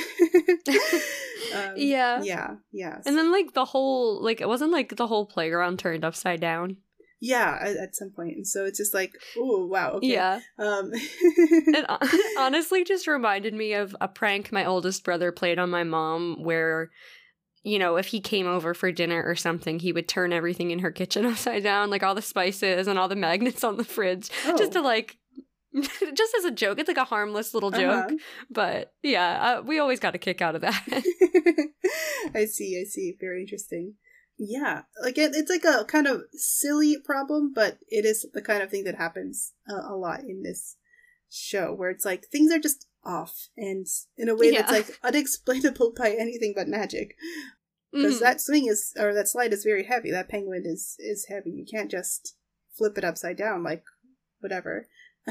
um, yeah. Yeah, yeah. And then, like, the whole, like, it wasn't, like, the whole playground turned upside down. Yeah, at, at some point. And so it's just like, oh, wow, okay. Yeah. Um. It honestly just reminded me of a prank my oldest brother played on my mom where, you know, if he came over for dinner or something, he would turn everything in her kitchen upside down, like all the spices and all the magnets on the fridge, oh. just to like, just as a joke. It's like a harmless little joke. Uh-huh. But yeah, uh, we always got a kick out of that. I see, I see. Very interesting. Yeah, like it, it's like a kind of silly problem, but it is the kind of thing that happens uh, a lot in this show where it's like things are just off and in a way yeah. that's like unexplainable by anything but magic. Because mm-hmm. that swing is, or that slide is very heavy. That penguin is is heavy. You can't just flip it upside down like whatever.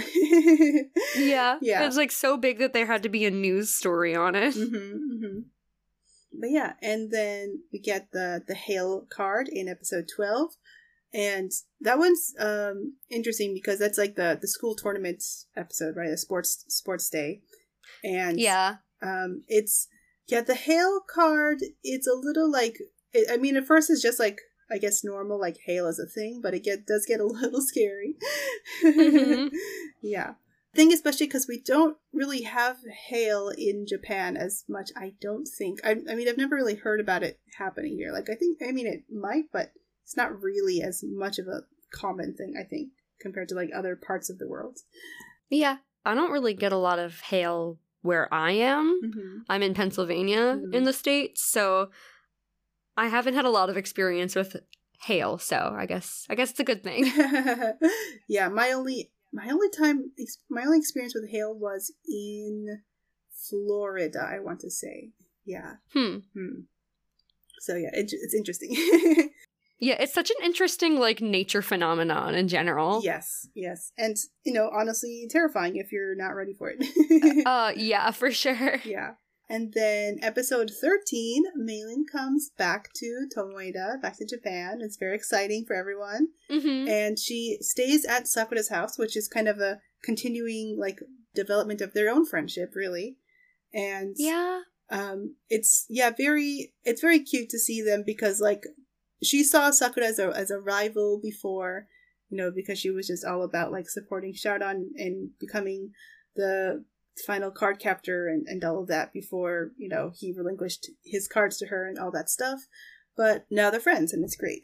yeah. Yeah. It's like so big that there had to be a news story on it. Mm-hmm, mm-hmm. But yeah, and then we get the, the Hale card in episode twelve. And that one's um, interesting because that's like the, the school tournament episode, right? A sports sports day. And yeah. um, it's, yeah, the Hale card, it's a little like, it, I mean, at first it's just like, I guess normal, like Hale is a thing, but it get, does get a little scary. Mm-hmm. Yeah. Thing especially because we don't really have Hale in Japan as much, I don't think. I, I mean, I've never really heard about it happening here. Like, I think, I mean, it might, but it's not really as much of a common thing, I think, compared to, like, other parts of the world. Yeah. I don't really get a lot of Hale where I am. Mm-hmm. I'm in Pennsylvania mm-hmm. in the States, so I haven't had a lot of experience with Hale, so I guess I guess it's a good thing. Yeah, my only my only time my only experience with Hale was in Florida, I want to say. Yeah. Hmm. hmm. So yeah, it, it's interesting. Yeah, it's such an interesting, like, nature phenomenon in general. Yes, yes. And, you know, honestly, terrifying if you're not ready for it. uh, yeah, for sure. Yeah. And then episode thirteen, Meilin comes back to Tomoeda, back to Japan. It's very exciting for everyone. Mm-hmm. And she stays at Sakura's house, which is kind of a continuing, like, development of their own friendship, really. And yeah. Um, it's, yeah, very, it's very cute to see them because, like, she saw Sakura as a, as a rival before, you know, because she was just all about, like, supporting Sharan and becoming the final card captor and, and all of that before, you know, he relinquished his cards to her and all that stuff. But now they're friends and it's great.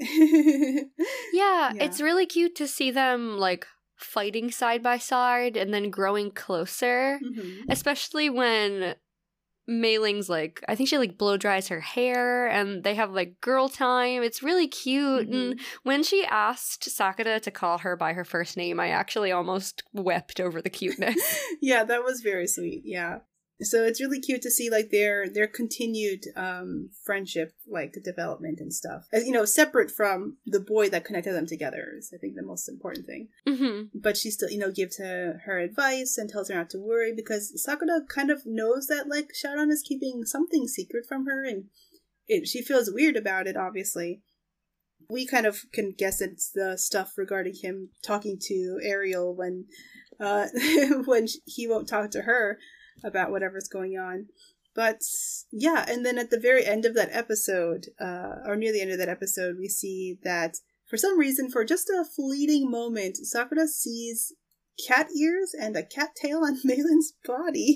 yeah, yeah, it's really cute to see them, like, fighting side by side and then growing closer, mm-hmm. especially when Meiling's like, I think she like blow dries her hair and they have like girl time. It's really cute. Mm-hmm. And when she asked Sakura to call her by her first name, I actually almost wept over the cuteness. Yeah, that was very sweet. Yeah. So it's really cute to see like their their continued um friendship, like development and stuff. As, you know, separate from the boy that connected them together is, I think, the most important thing. Mm-hmm. But she still, you know, gives her her advice and tells her not to worry because Sakura kind of knows that like Sharan is keeping something secret from her, and it, she feels weird about it. Obviously, we kind of can guess it's the stuff regarding him talking to Ariel when uh when he won't talk to her about whatever's going on. But yeah, and then at the very end of that episode, uh, or near the end of that episode, we see that for some reason, for just a fleeting moment, Sakura sees cat ears and a cat tail on Meilin's body.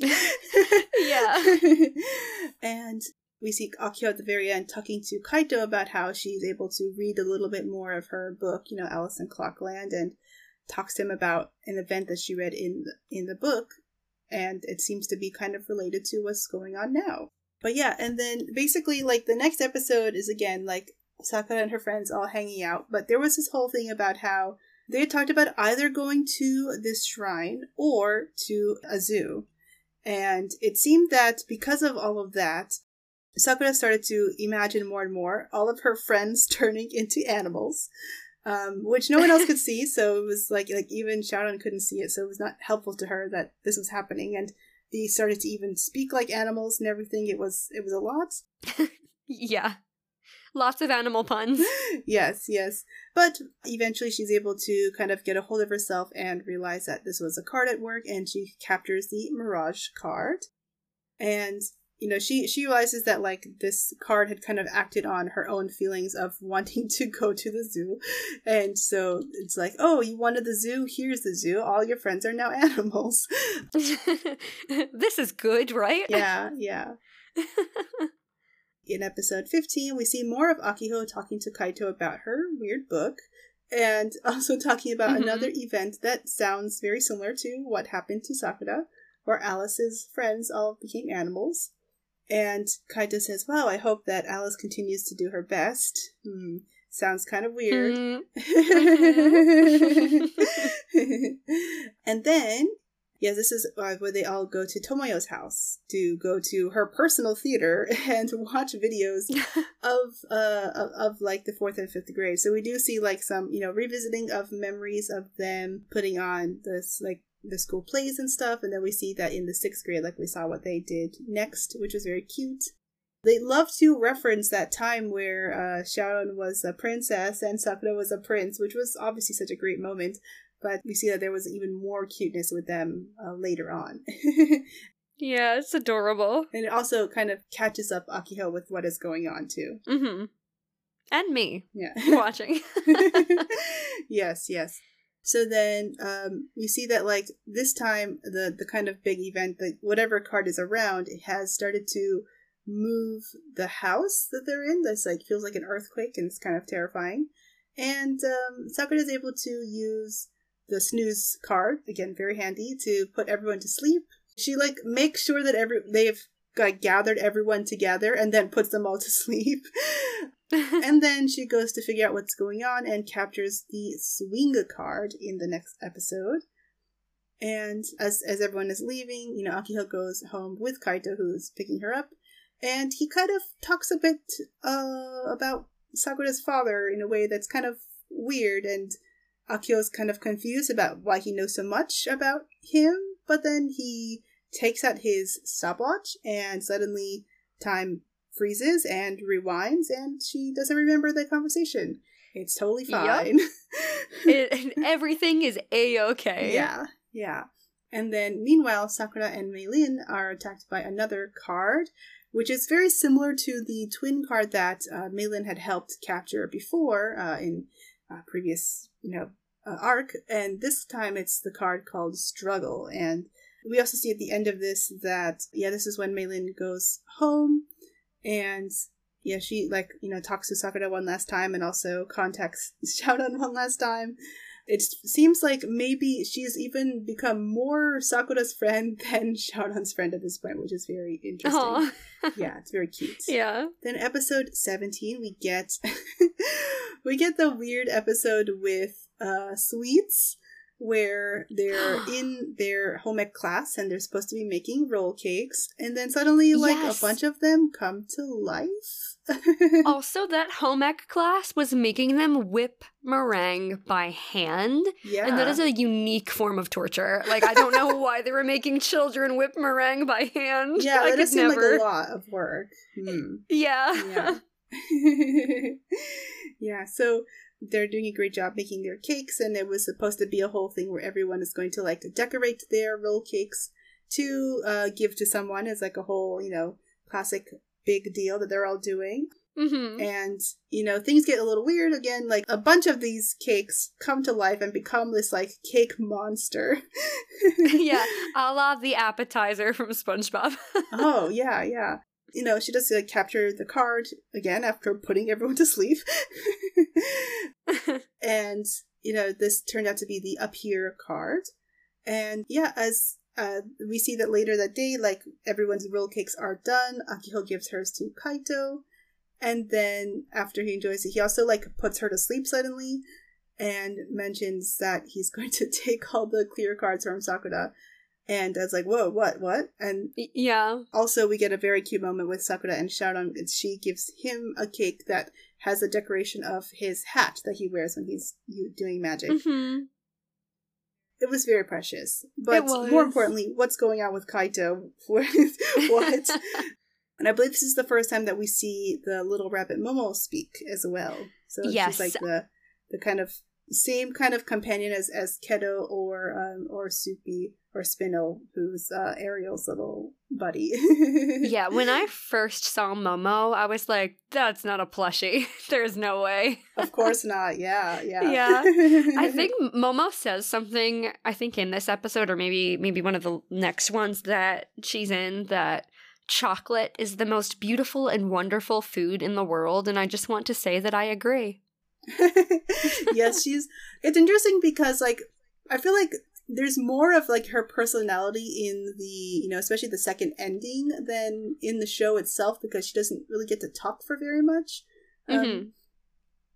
Yeah. And we see Akio at the very end talking to Kaito about how she's able to read a little bit more of her book, you know, Alice in Clockland, and talks to him about an event that she read in the, in the book. And it seems to be kind of related to what's going on now. But yeah, and then basically, like, the next episode is, again, like, Sakura and her friends all hanging out. But there was this whole thing about how they had talked about either going to this shrine or to a zoo. And it seemed that because of all of that, Sakura started to imagine more and more all of her friends turning into animals. Um, which no one else could see, so it was like like even Sharan couldn't see it, so it was not helpful to her that this was happening, and they started to even speak like animals and everything. It was it was a lot. Yeah. Lots of animal puns. Yes, yes. But eventually she's able to kind of get a hold of herself and realize that this was a card at work, and she captures the Mirage card. And you know, she, she realizes that, like, this card had kind of acted on her own feelings of wanting to go to the zoo. And so it's like, oh, you wanted the zoo? Here's the zoo. All your friends are now animals. This is good, right? Yeah, yeah. In episode fifteen, we see more of Akiho talking to Kaito about her weird book, and also talking about mm-hmm. another event that sounds very similar to what happened to Sakura, where Alice's friends all became animals. And Kaito says, wow, I hope that Alice continues to do her best. Hmm, sounds kind of weird. Mm-hmm. And then, yeah, this is uh, where they all go to Tomoyo's house to go to her personal theater and watch videos of uh of, of like the fourth and fifth grade. So we do see like some, you know, revisiting of memories of them putting on this like the school plays and stuff, and then we see that in the sixth grade, like we saw what they did next, which was very cute. They love to reference that time where uh, Sharon was a princess and Sakura was a prince, which was obviously such a great moment. But we see that there was even more cuteness with them uh, later on. Yeah, it's adorable. And it also kind of catches up Akiho with what is going on, too. Mm-hmm. And me. Yeah. Watching. Yes, yes. So then um, we see that, like, this time, the, the kind of big event, that whatever card is around, it has started to move the house that they're in. That's like feels like an earthquake, and it's kind of terrifying. And um, Sakura is able to use the snooze card, again very handy, to put everyone to sleep. She like makes sure that every they've like gathered everyone together and then puts them all to sleep. And then she goes to figure out what's going on and captures the Swinga card in the next episode. And as as everyone is leaving, you know, Akiho goes home with Kaito, who's picking her up. And he kind of talks a bit uh, about Sakura's father in a way that's kind of weird, and Akiho's kind of confused about why he knows so much about him, but then he takes out his stopwatch, and suddenly time freezes and rewinds, and she doesn't remember the conversation. It's totally fine. Yep. it, everything is A-okay. Yeah, yeah. And then, meanwhile, Sakura and Meilin are attacked by another card, which is very similar to the twin card that uh, Meilin had helped capture before uh, in uh, previous, you know, uh, arc. And this time it's the card called Struggle. And we also see at the end of this that, yeah, this is when Meilin goes home. And, yeah, she, like, you know, talks to Sakura one last time and also contacts Xiaodan one last time. It seems like maybe she's even become more Sakura's friend than Xiaodan's friend at this point, which is very interesting. Yeah, it's very cute. Yeah. Then episode seventeen, we get we get the weird episode with uh, Sweets, where they're in their home ec class and they're supposed to be making roll cakes, and then suddenly, like, yes. a bunch of them come to life. Also, that home ec class was making them whip meringue by hand. Yeah. And that is a unique form of torture. Like, I don't know why they were making children whip meringue by hand. Yeah, I that could seem never. like a lot of work. Hmm. Yeah. Yeah. Yeah, so they're doing a great job making their cakes, and it was supposed to be a whole thing where everyone is going to, like, decorate their roll cakes to uh, give to someone as, like, a whole, you know, classic big deal that they're all doing. Mm-hmm. And, you know, things get a little weird again. Like, a bunch of these cakes come to life and become this, like, cake monster. Yeah, a la the appetizer from SpongeBob. Oh, yeah, yeah. You know, she does, like, capture the card again after putting everyone to sleep. And, you know, this turned out to be the Up Here card. And, yeah, as uh, we see that later that day, like, everyone's roll cakes are done. Akiho gives hers to Kaito. And then, after he enjoys it, he also, like, puts her to sleep suddenly and mentions that he's going to take all the clear cards from Sakura. And I was like, whoa, what, what? And yeah. Also, we get a very cute moment with Sakura and Shaoran. She gives him a cake that has a decoration of his hat that he wears when he's doing magic. Mm-hmm. It was very precious. But more importantly, what's going on with Kaito? What? And I believe this is the first time that we see the little rabbit Momo speak as well. So yes. she's like the the kind of same kind of companion as, as Keto or um, or Supi or Spino, who's uh, Ariel's little buddy. Yeah, when I first saw Momo, I was like, that's not a plushie. There's no way. Of course not. Yeah, yeah. Yeah. I think Momo says something, I think in this episode, or maybe maybe one of the next ones that she's in, that chocolate is the most beautiful and wonderful food in the world, and I just want to say that I agree. Yes, she's it's interesting because, like, I feel like there's more of, like, her personality in the, you know, especially the second ending than in the show itself, because she doesn't really get to talk for very much. Mm-hmm. Um,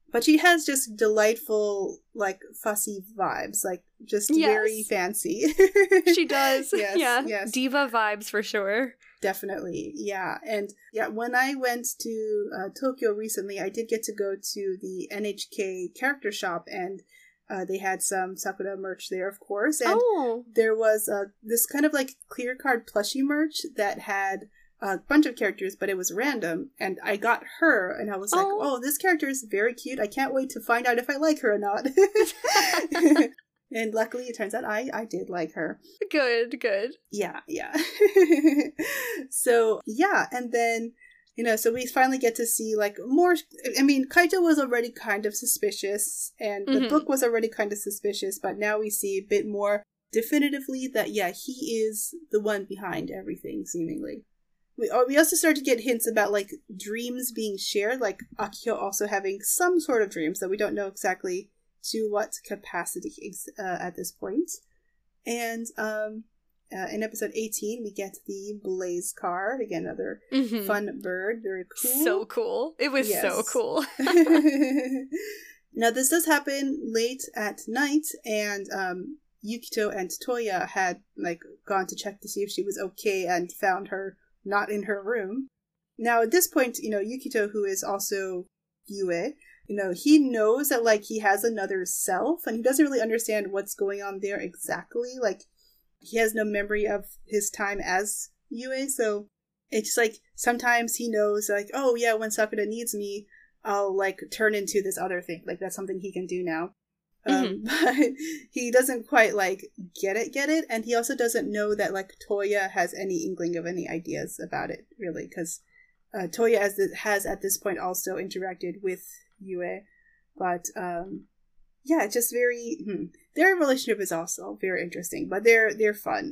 But she has just delightful, like, fussy vibes, like, just yes. very fancy. She does. Yes, yeah. yes. Diva vibes for sure. Definitely, yeah. And yeah, when I went to uh, Tokyo recently, I did get to go to the N H K character shop, and uh, they had some Sakura merch there, of course. And oh. there was uh, this kind of like clear card plushie merch that had a bunch of characters, but it was random. And I got her, and I was like, oh, oh this character is very cute. I can't wait to find out if I like her or not. And luckily, it turns out I, I did like her. Good, good. Yeah, yeah. So, yeah, and then, you know, so we finally get to see, like, more... I mean, Kaito was already kind of suspicious, and the mm-hmm. book was already kind of suspicious, but now we see a bit more definitively that, yeah, he is the one behind everything, seemingly. We, we also start to get hints about, like, dreams being shared, like Akio also having some sort of dreams that we don't know exactly to what capacity uh, at this point. And um, uh, in episode eighteen, we get the Blaze card. Again, another mm-hmm. fun bird. Very cool. So cool. It was yes. so cool. Now, this does happen late at night, and um, Yukito and Toya had like gone to check to see if she was okay and found her not in her room. Now, at this point, you know, Yukito, who is also Yue, you know, he knows that, like, he has another self, and he doesn't really understand what's going on there exactly. Like, he has no memory of his time as Yue, so it's just, like, sometimes he knows, like, oh, yeah, when Sakura needs me, I'll, like, turn into this other thing. Like, that's something he can do now. Mm-hmm. Um, but he doesn't quite, like, get it, get it, and he also doesn't know that, like, Toya has any inkling of any ideas about it, really, because uh, Toya has, has, at this point, also interacted with Yue, but um yeah, it's just very hmm. their relationship is also very interesting, but they're they're fun.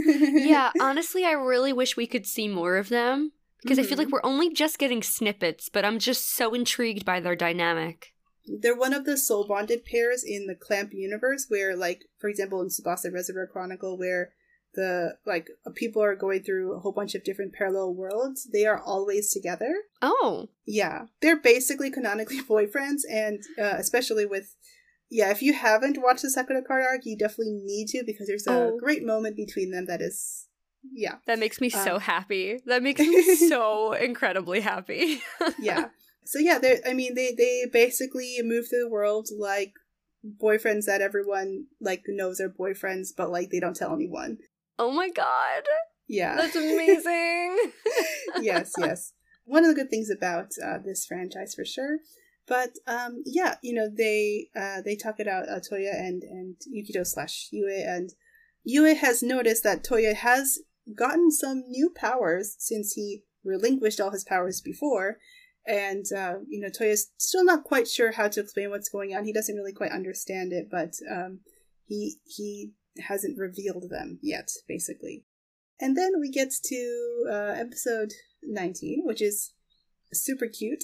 Yeah, honestly, I really wish we could see more of them, because mm-hmm. I feel like we're only just getting snippets, but I'm just so intrigued by their dynamic. They're one of the soul bonded pairs in the Clamp universe, where, like, for example, in Tsubasa Reservoir Chronicle, where the, like, people are going through a whole bunch of different parallel worlds, they are always together. Oh. Yeah. They're basically canonically boyfriends, and uh, especially with, yeah, if you haven't watched the Sakura card arc, you definitely need to, because there's a oh. great moment between them that is, yeah. That makes me um, so happy. That makes me so incredibly happy. Yeah. So yeah, they I mean, they, they basically move through the world like boyfriends that everyone, like, knows are boyfriends, but, like, they don't tell anyone. Oh my god. Yeah. That's amazing. Yes, yes. One of the good things about uh, this franchise, for sure. But, um, yeah, you know, they uh, they talk it out, uh, Toya and, and Yukito slash Yue, and Yue has noticed that Toya has gotten some new powers since he relinquished all his powers before, and, uh, you know, Toya's still not quite sure how to explain what's going on. He doesn't really quite understand it, but um, he he... hasn't revealed them yet, basically. And then we get to uh, episode nineteen, which is super cute.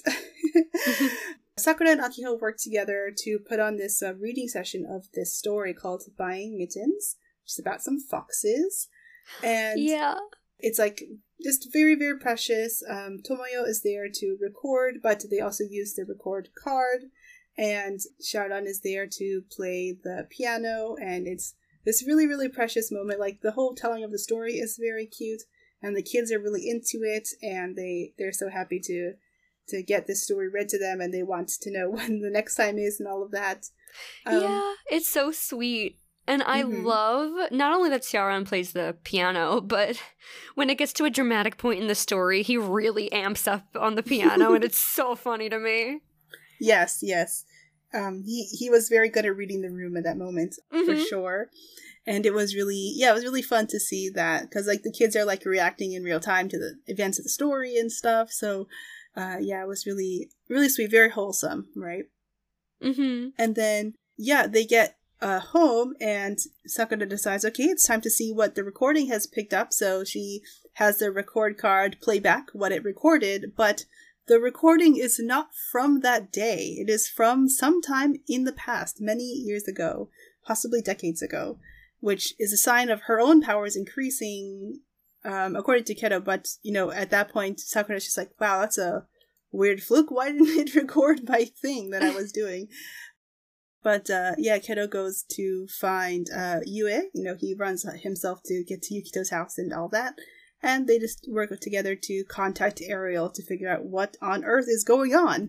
Sakura and Akio work together to put on this uh, reading session of this story called Buying Mittens, which is about some foxes. And yeah, it's like just very, very precious. Um, Tomoyo is there to record, but they also use the record card. And Shaoran is there to play the piano, and it's this really, really precious moment. Like, the whole telling of the story is very cute, and the kids are really into it, and they, they're so happy to to get this story read to them, and they want to know when the next time is and all of that. Um, yeah, it's so sweet. And I mm-hmm. love not only that Shaoran plays the piano, but when it gets to a dramatic point in the story, he really amps up on the piano, and it's so funny to me. Yes, yes. Um, he, he was very good at reading the room at that moment, mm-hmm. for sure. And it was really, yeah, it was really fun to see that, because, like, the kids are, like, reacting in real time to the events of the story and stuff. So, uh, yeah, it was really, really sweet, very wholesome, right? Mm-hmm. And then, yeah, they get uh, home, and Sakura decides, okay, it's time to see what the recording has picked up. So she has the record card play back what it recorded, but the recording is not from that day. It is from sometime in the past, many years ago, possibly decades ago, which is a sign of her own powers increasing, um, according to Keto. But, you know, at that point, Sakura's just like, wow, that's a weird fluke. Why didn't it record my thing that I was doing? But uh, yeah, Keto goes to find uh, Yue. You know, he runs himself to get to Yukito's house and all that. And they just work together to contact Ariel to figure out what on earth is going on.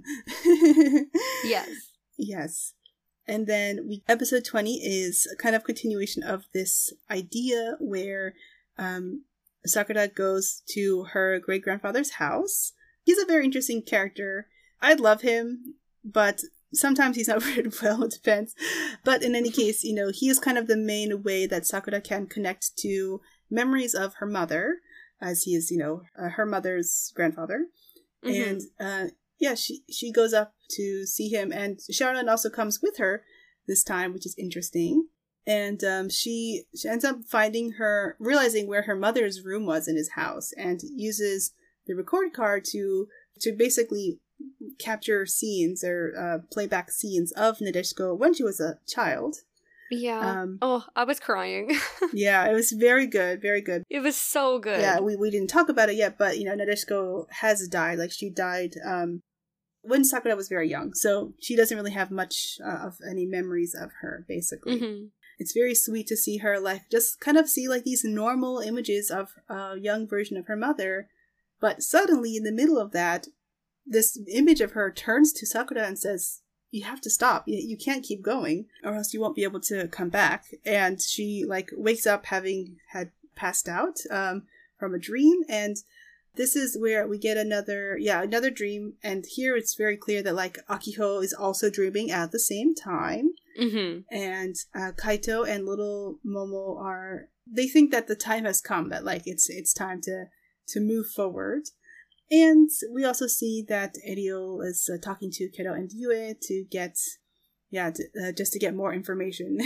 Yes. Yes. And then we, episode twenty is a kind of continuation of this idea where um, Sakura goes to her great-grandfather's house. He's a very interesting character. I love him, but sometimes he's not written well, it depends. But in any case, you know, he is kind of the main way that Sakura can connect to memories of her mother, as he is, you know, uh, her mother's grandfather. Mm-hmm. And uh, yeah, she, she goes up to see him, and Sharon also comes with her this time, which is interesting. And um, she, she ends up finding her, realizing where her mother's room was in his house, and uses the record card to to basically capture scenes or uh, playback scenes of Nadeshiko when she was a child. Yeah. Um, oh, I was crying. Yeah, it was very good, very good. It was so good. Yeah, we, we didn't talk about it yet, but, you know, Nadeshiko has died. Like, she died um, when Sakura was very young, so she doesn't really have much uh, of any memories of her, basically. Mm-hmm. It's very sweet to see her, like, just kind of see, like, these normal images of a young version of her mother, but suddenly, in the middle of that, this image of her turns to Sakura and says, you have to stop. You, you can't keep going, or else you won't be able to come back. And she, like, wakes up having had passed out um, from a dream, and this is where we get another, yeah, another dream. And here it's very clear that, like, Akiho is also dreaming at the same time. Mm-hmm. And uh, Kaito and little Momo are, they think that the time has come, that, like, it's it's time to, to move forward. And we also see that Ariel is uh, talking to Keto and Yue to get, yeah, to, uh, just to get more information.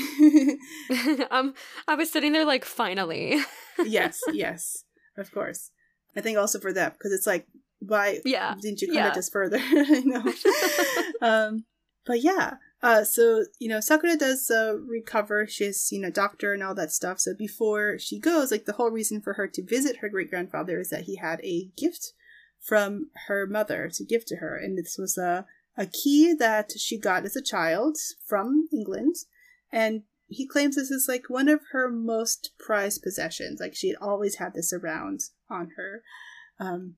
um, I was sitting there like, finally. Yes, yes, of course. I think also for them, because it's like, why yeah. didn't you connect yeah. us further? I know. um, but yeah, uh, so, you know, Sakura does uh, recover. She's, you know, doctor and all that stuff. So before she goes, like, the whole reason for her to visit her great-grandfather is that he had a gift from her mother to give to her. And this was a, a key that she got as a child from England. And he claims this is, like, one of her most prized possessions. Like, she had always had this around on her. Um,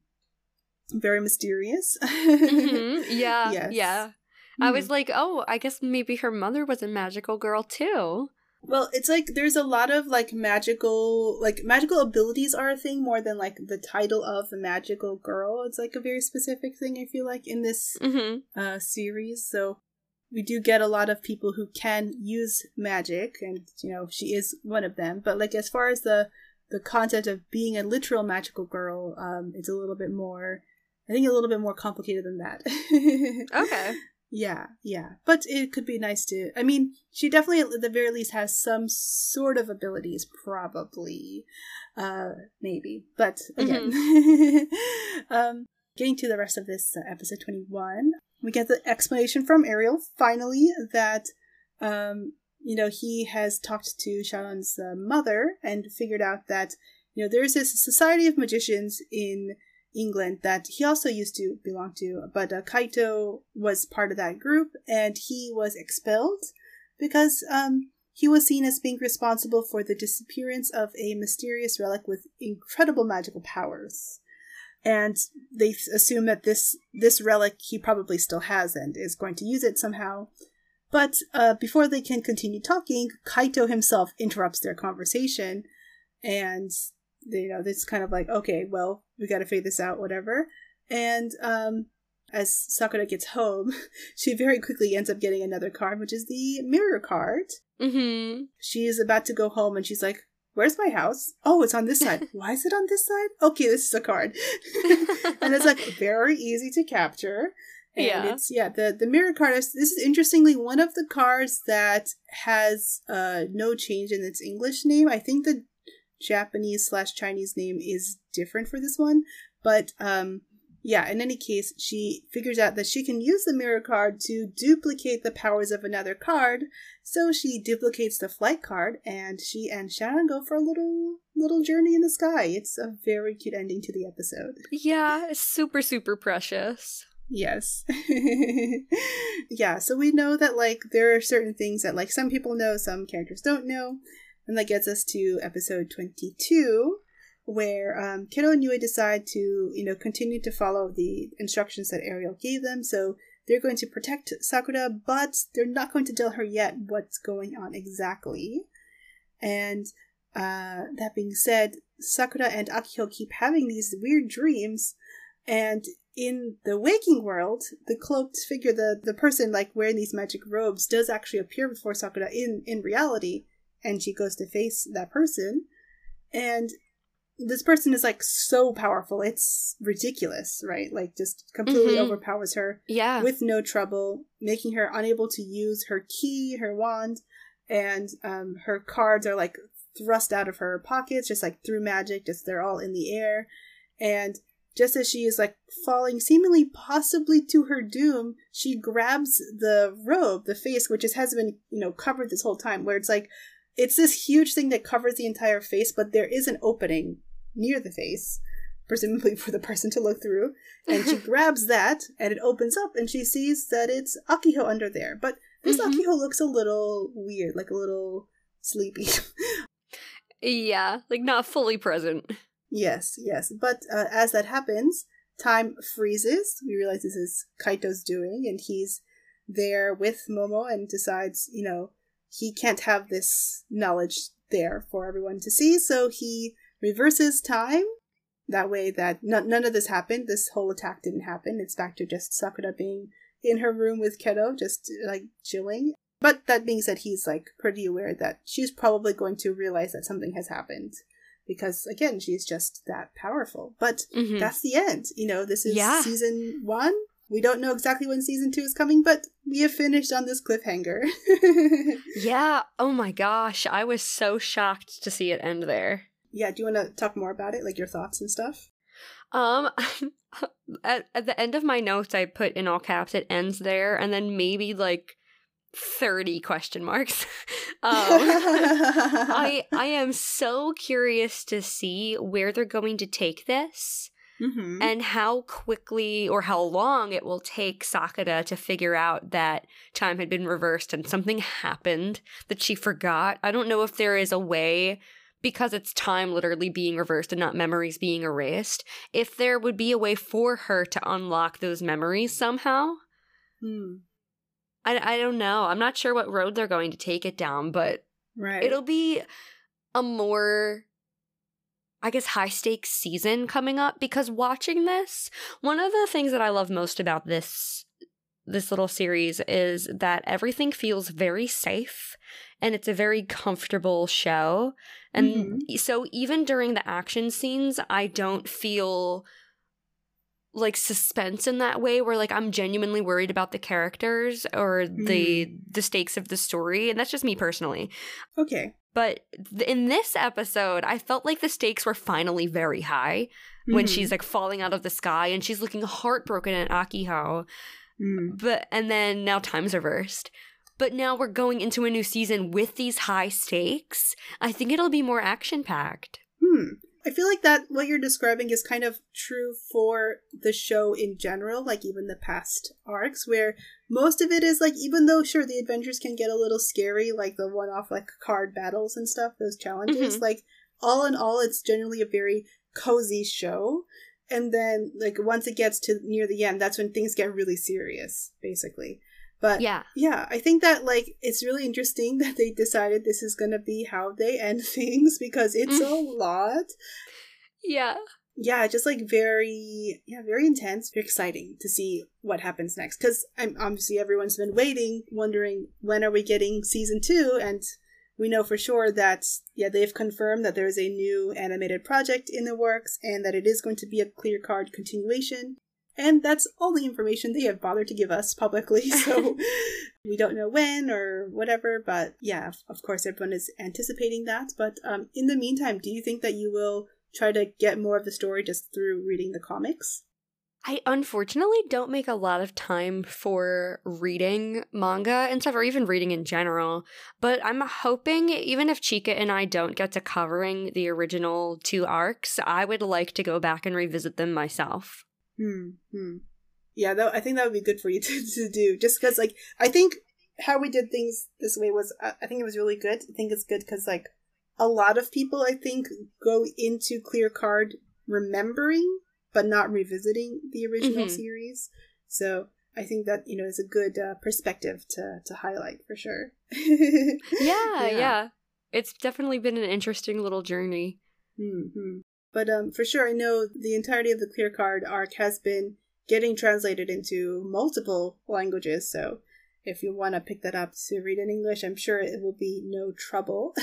very mysterious. Mm-hmm. Yeah, yes. yeah. Mm-hmm. I was like, oh, I guess maybe her mother was a magical girl too. Well, it's like there's a lot of, like, magical, like, magical abilities are a thing more than, like, the title of a magical girl. It's, like, a very specific thing, I feel like, in this mm-hmm. uh, series. So we do get a lot of people who can use magic, and, you know, she is one of them. But, like, as far as the, the concept of being a literal magical girl, um, it's a little bit more, I think a little bit more complicated than that. Okay. Yeah, yeah. But it could be nice to, I mean, she definitely at the very least has some sort of abilities, probably. Uh, maybe. But again, mm-hmm. um, getting to the rest of this uh, episode twenty-one, we get the explanation from Ariel, finally, that, um, you know, he has talked to Sharon's uh, mother and figured out that, you know, there's this society of magicians in England that he also used to belong to, but uh, Kaito was part of that group, and he was expelled because um, he was seen as being responsible for the disappearance of a mysterious relic with incredible magical powers. And they assume that this this relic he probably still has and is going to use it somehow. But uh, before they can continue talking, Kaito himself interrupts their conversation, and you know, it's kind of like, okay, well, we gotta figure this out, whatever. And um, as Sakura gets home, she very quickly ends up getting another card, which is the mirror card. Mm-hmm. She is about to go home, and she's like, where's my house? Oh, it's on this side. Why is it on this side? Okay, this is a card. And it's, like, very easy to capture. And yeah. it's, yeah, the, the mirror card, is, this is interestingly one of the cards that has uh, no change in its English name. I think the Japanese slash Chinese name is different for this one, but um yeah, in any case, she figures out that she can use the mirror card to duplicate the powers of another card, so she duplicates the flight card, and she and Sharon go for a little little journey in the sky. It's a very cute ending to the episode. Yeah, it's super super precious. Yes. Yeah, so we know that, like, there are certain things that, like, some people know, some characters don't know. And that gets us to episode twenty-two, where um, Kero and Yui decide to, you know, continue to follow the instructions that Ariel gave them. So they're going to protect Sakura, but they're not going to tell her yet what's going on exactly. And uh, that being said, Sakura and Akihiko keep having these weird dreams, and in the waking world, the cloaked figure, the, the person like wearing these magic robes, does actually appear before Sakura in, in reality, and she goes to face that person. And this person is like so powerful, it's ridiculous, right? Like just completely mm-hmm. overpowers her yeah. with no trouble, making her unable to use her key, her wand, and um, her cards are like thrust out of her pockets, just like through magic, just they're all in the air. And just as she is like falling seemingly possibly to her doom, she grabs the robe, the face, which just has been, you know, covered this whole time, where it's like, it's this huge thing that covers the entire face, but there is an opening near the face, presumably for the person to look through. And she grabs that, and it opens up, and she sees that it's Akihiko under there. But this mm-hmm. Akihiko looks a little weird, like a little sleepy. Yeah, like not fully present. Yes, yes. But uh, as that happens, time freezes. We realize this is Kaito's doing, and he's there with Momo and decides, you know, he can't have this knowledge there for everyone to see, so he reverses time. That way that n- none of this happened. This whole attack didn't happen. It's back to just Sakura being in her room with Kero, just like chilling. But that being said, he's like pretty aware that she's probably going to realize that something has happened. Because, again, she's just that powerful. But mm-hmm. that's the end. You know, this is yeah. season one. We don't know exactly when season two is coming, but we have finished on this cliffhanger. Yeah. Oh my gosh. I was so shocked to see it end there. Yeah. Do you want to talk more about it? Like your thoughts and stuff? Um, at, at the end of my notes, I put in all caps, it ends there. And then maybe like thirty question marks. um, I I am so curious to see where they're going to take this mm-hmm. and how quickly or how long it will take Sakura to figure out that time had been reversed and something happened that she forgot. I don't know if there is a way, because it's time literally being reversed and not memories being erased, if there would be a way for her to unlock those memories somehow. Hmm. I, I don't know. I'm not sure what road they're going to take it down, but right. it'll be a more, I guess, high-stakes season coming up, because watching this, one of the things that I love most about this this little series is that everything feels very safe, and it's a very comfortable show. And mm-hmm. so even during the action scenes, I don't feel like suspense in that way, where like I'm genuinely worried about the characters or the mm. the stakes of the story, and that's just me personally. Okay. But th- in this episode, I felt like the stakes were finally very high mm-hmm. when she's like falling out of the sky and she's looking heartbroken at Akihiko. Mm. But and then now time's reversed. But now we're going into a new season with these high stakes. I think it'll be more action packed. Hmm. I feel like that what you're describing is kind of true for the show in general, like even the past arcs, where most of it is like, even though sure the adventures can get a little scary, like the one-off like card battles and stuff, those challenges, mm-hmm. like all in all, it's generally a very cozy show. And then like once it gets to near the end, that's when things get really serious, basically. But yeah. yeah, I think that like it's really interesting that they decided this is going to be how they end things, because it's mm. a lot. Yeah. Yeah, just like very, yeah, very intense, very exciting to see what happens next. Because I'm obviously everyone's been waiting, wondering when are we getting season two, and we know for sure that, yeah, they've confirmed that there is a new animated project in the works and that it is going to be a clear card continuation. And that's all the information they have bothered to give us publicly, so we don't know when or whatever, but yeah, of course everyone is anticipating that. But um, in the meantime, do you think that you will try to get more of the story just through reading the comics? I unfortunately don't make a lot of time for reading manga and stuff, or even reading in general, but I'm hoping, even if Chika and I don't get to covering the original two arcs, I would like to go back and revisit them myself. Hmm. hmm. Yeah, that, I think that would be good for you to, to do. Just because, like, I think how we did things this way was, uh, I think it was really good. I think it's good because, like, a lot of people, I think, go into Clear Card remembering, but not revisiting the original mm-hmm. series. So I think that, you know, is a good uh, perspective to, to highlight for sure. yeah, yeah, yeah. It's definitely been an interesting little journey. Mm-hmm. But um, for sure, I know the entirety of the Clear Card arc has been getting translated into multiple languages. So if you want to pick that up to read in English, I'm sure it will be no trouble.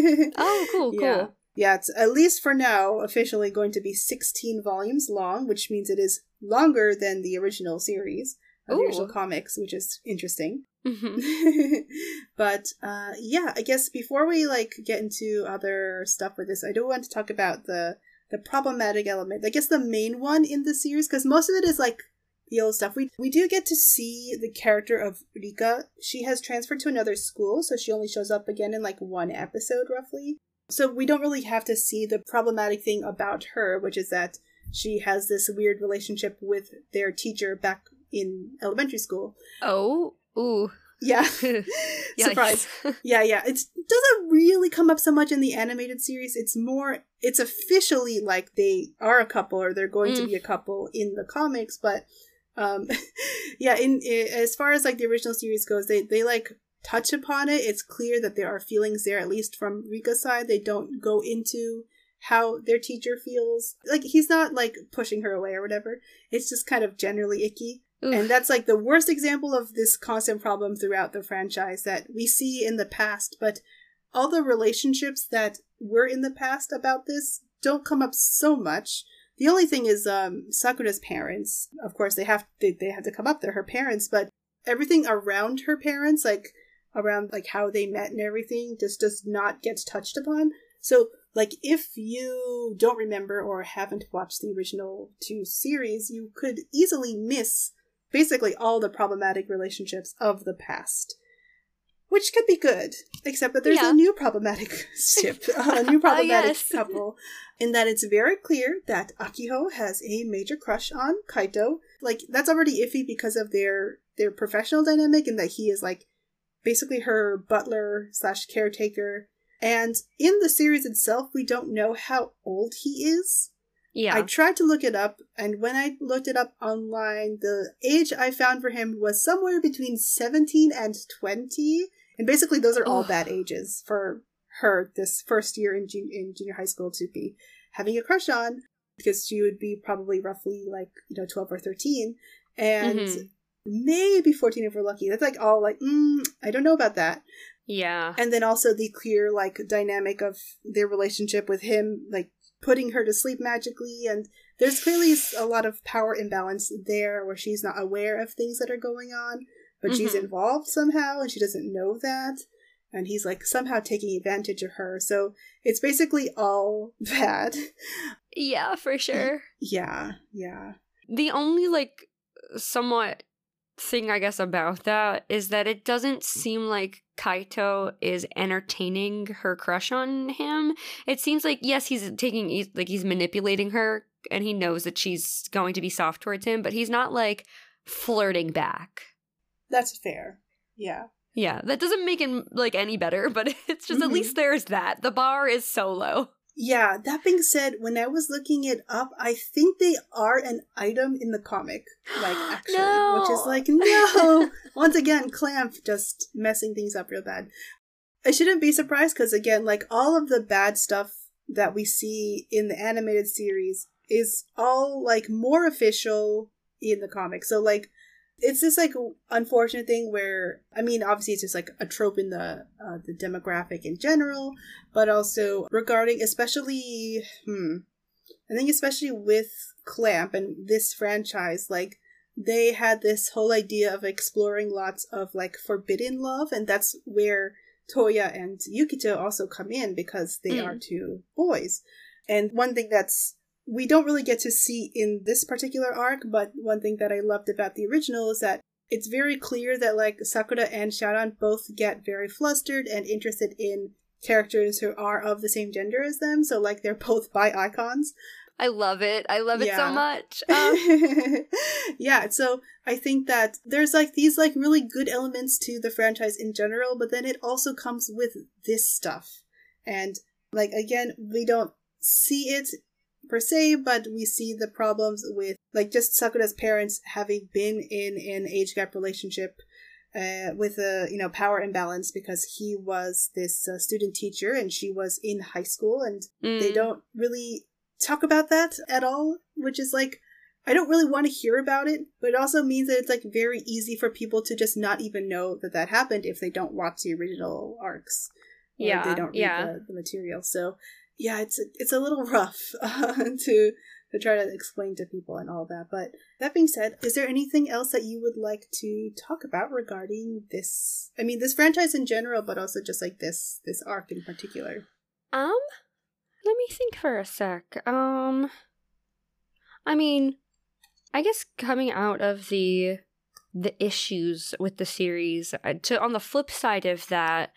Oh, cool, yeah. cool. Yeah, it's at least for now officially going to be sixteen volumes long, which means it is longer than the original series, uh, the original comics, which is interesting. Mm-hmm. But uh, yeah, I guess before we like get into other stuff with this, I do want to talk about the the problematic element. I guess the main one in the series, because most of it is like the old stuff. We we do get to see the character of Rika. She has transferred to another school, so she only shows up again in like one episode roughly. So we don't really have to see the problematic thing about her, which is that she has this weird relationship with their teacher back in elementary school. Oh, ooh. Yeah. Surprise. Yeah, yeah. It doesn't really come up so much in the animated series. It's more, it's officially like they are a couple or they're going mm. to be a couple in the comics. But um, yeah, in, in as far as like the original series goes, they, they like touch upon it. It's clear that there are feelings there, at least from Rika's side. They don't go into how their teacher feels. Like, he's not like pushing her away or whatever. It's just kind of generally icky. Oof. And that's like the worst example of this constant problem throughout the franchise that we see in the past, but all the relationships that were in the past about this don't come up so much. The only thing is um, Sakura's parents. Of course, they have they, they have to come up. They're her parents, but everything around her parents, like around like how they met and everything, just does not get touched upon. So, like, if you don't remember or haven't watched the original two series, you could easily miss basically all the problematic relationships of the past, which could be good, except that there's yeah. a new problematic ship, a new problematic uh, yes. couple, in that it's very clear that Akiho has a major crush on Kaito. Like, that's already iffy because of their their professional dynamic, and that he is like basically her butler slash caretaker. And in the series itself, we don't know how old he is. Yeah. I tried to look it up, and when I looked it up online, the age I found for him was somewhere between seventeen and twenty. And basically those are all Ugh. bad ages for her this first year in, jun- in junior high school to be having a crush on, because she would be probably roughly like, you know, twelve or thirteen. And mm-hmm. maybe fourteen if we're lucky. That's like all like, mm, I don't know about that. Yeah. And then also the clear like dynamic of their relationship with him, like putting her to sleep magically, and there's clearly a lot of power imbalance there where she's not aware of things that are going on, but mm-hmm. she's involved somehow and she doesn't know that, and he's like somehow taking advantage of her. So it's basically all bad. Yeah, for sure. Yeah, yeah. The only like somewhat thing I guess about that is that it doesn't seem like Kaito is entertaining her crush on him. It seems like, yes, he's taking, like he's manipulating her and he knows that she's going to be soft towards him, but he's not like flirting back. That's fair. Yeah. Yeah, that doesn't make him like any better, but it's just mm-hmm. at least there's that. The bar is so low. Yeah, that being said, when I was looking it up, I think they are an item in the comic, like, actually, no! Which is like, no! Once again, Clamp just messing things up real bad. I shouldn't be surprised, because again, like, all of the bad stuff that we see in the animated series is all, like, more official in the comic. So, like, it's this, like, unfortunate thing where, I mean, obviously it's just, like, a trope in the uh, the demographic in general, but also regarding, especially, hmm, I think especially with Clamp and this franchise, like, they had this whole idea of exploring lots of, like, forbidden love, and that's where Toya and Yukito also come in, because they mm. are two boys. And one thing that's we don't really get to see in this particular arc, but one thing that I loved about the original is that it's very clear that, like, Sakura and Sharan both get very flustered and interested in characters who are of the same gender as them. So, like, they're both bi icons. I love it. I love it Yeah. so much. Um, yeah, so I think that there's like these like really good elements to the franchise in general, but then it also comes with this stuff. And like, again, we don't see it per se, but we see the problems with like just Sakura's parents having been in an age gap relationship uh, with a, you know, power imbalance, because he was this uh, student teacher and she was in high school, and mm. they don't really talk about that at all, which is like, I don't really want to hear about it, but it also means that it's like very easy for people to just not even know that that happened if they don't watch the original arcs, or yeah, they don't read yeah. the, the material. So yeah, it's a, it's a little rough uh, to to try to explain to people and all that. But that being said, is there anything else that you would like to talk about regarding this? I mean, this franchise in general, but also just like this this arc in particular. Um, let me think for a sec. Um, I mean, I guess coming out of the the issues with the series, uh, to on the flip side of that,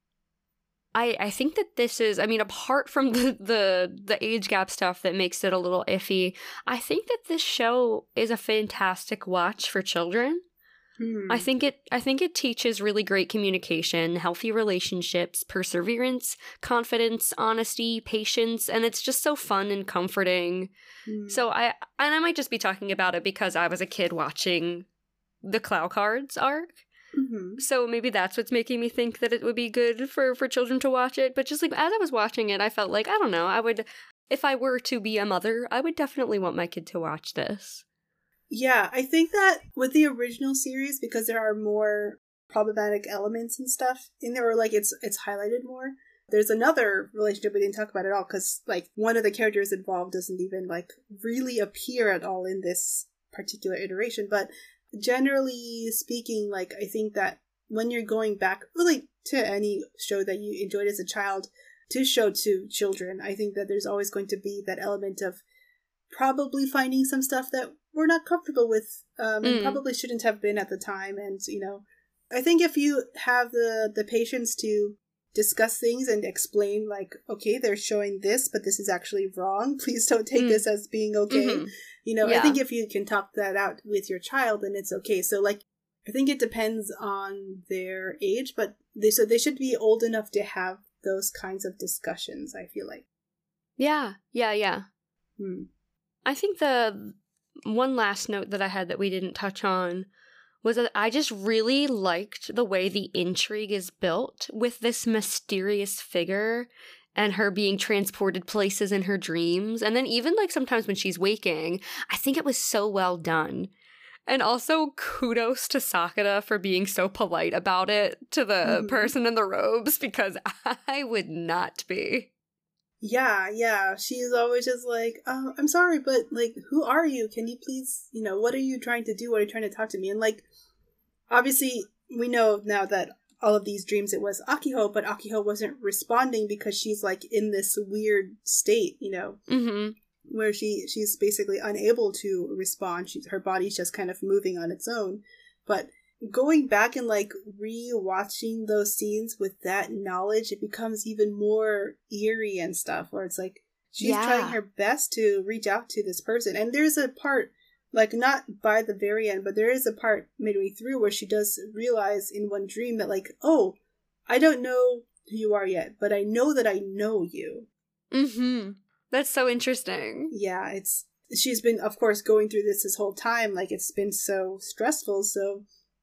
I, I think that this is, I mean, apart from the, the the age gap stuff that makes it a little iffy, I think that this show is a fantastic watch for children. Hmm. I think it I think it teaches really great communication, healthy relationships, perseverance, confidence, honesty, patience, and it's just so fun and comforting. Hmm. So I and I might just be talking about it because I was a kid watching the Clow Cards arc. Mm-hmm. So maybe that's what's making me think that it would be good for, for children to watch it. But just like as I was watching it, I felt like, I don't know, I would, if I were to be a mother, I would definitely want my kid to watch this. Yeah, I think that with the original series, because there are more problematic elements and stuff in there, or like it's it's highlighted more. There's another relationship we didn't talk about at all, because like one of the characters involved doesn't even like really appear at all in this particular iteration. But generally speaking, like I think that when you're going back really to any show that you enjoyed as a child to show to children, I think that there's always going to be that element of probably finding some stuff that we're not comfortable with, um, and Mm. probably shouldn't have been at the time. And you know, I think if you have the the patience to discuss things and explain, like, okay, they're showing this, but this is actually wrong, please don't take Mm. this as being okay. Mm-hmm. You know, Yeah. I think if you can talk that out with your child, then it's okay. So like, I think it depends on their age, but they so they should be old enough to have those kinds of discussions, I feel like. Yeah, yeah, yeah. Hmm. I think the one last note that I had that we didn't touch on was that I just really liked the way the intrigue is built with this mysterious figure and her being transported places in her dreams. And then even like sometimes when she's waking, I think it was so well done. And also kudos to Sakura for being so polite about it to the Mhm. person in the robes, because I would not be. Yeah, yeah. She's always just like, oh, I'm sorry, but like, who are you? Can you please, you know, what are you trying to do? What are you trying to talk to me? And like, obviously, we know now that all of these dreams it was Akiho, but Akiho wasn't responding because she's like in this weird state, you know, Mm-hmm. where she she's basically unable to respond. She's her body's just kind of moving on its own. But going back and like re-watching those scenes with that knowledge, it becomes even more eerie and stuff, where it's like she's Yeah. trying her best to reach out to this person. And there's a part, like not by the very end, but there is a part midway through where she does realize in one dream that like, oh, I don't know who you are yet, but I know that I know you. Mm-hmm. That's so interesting. Yeah, it's she's been, of course, going through this this whole time. Like, it's been so stressful. So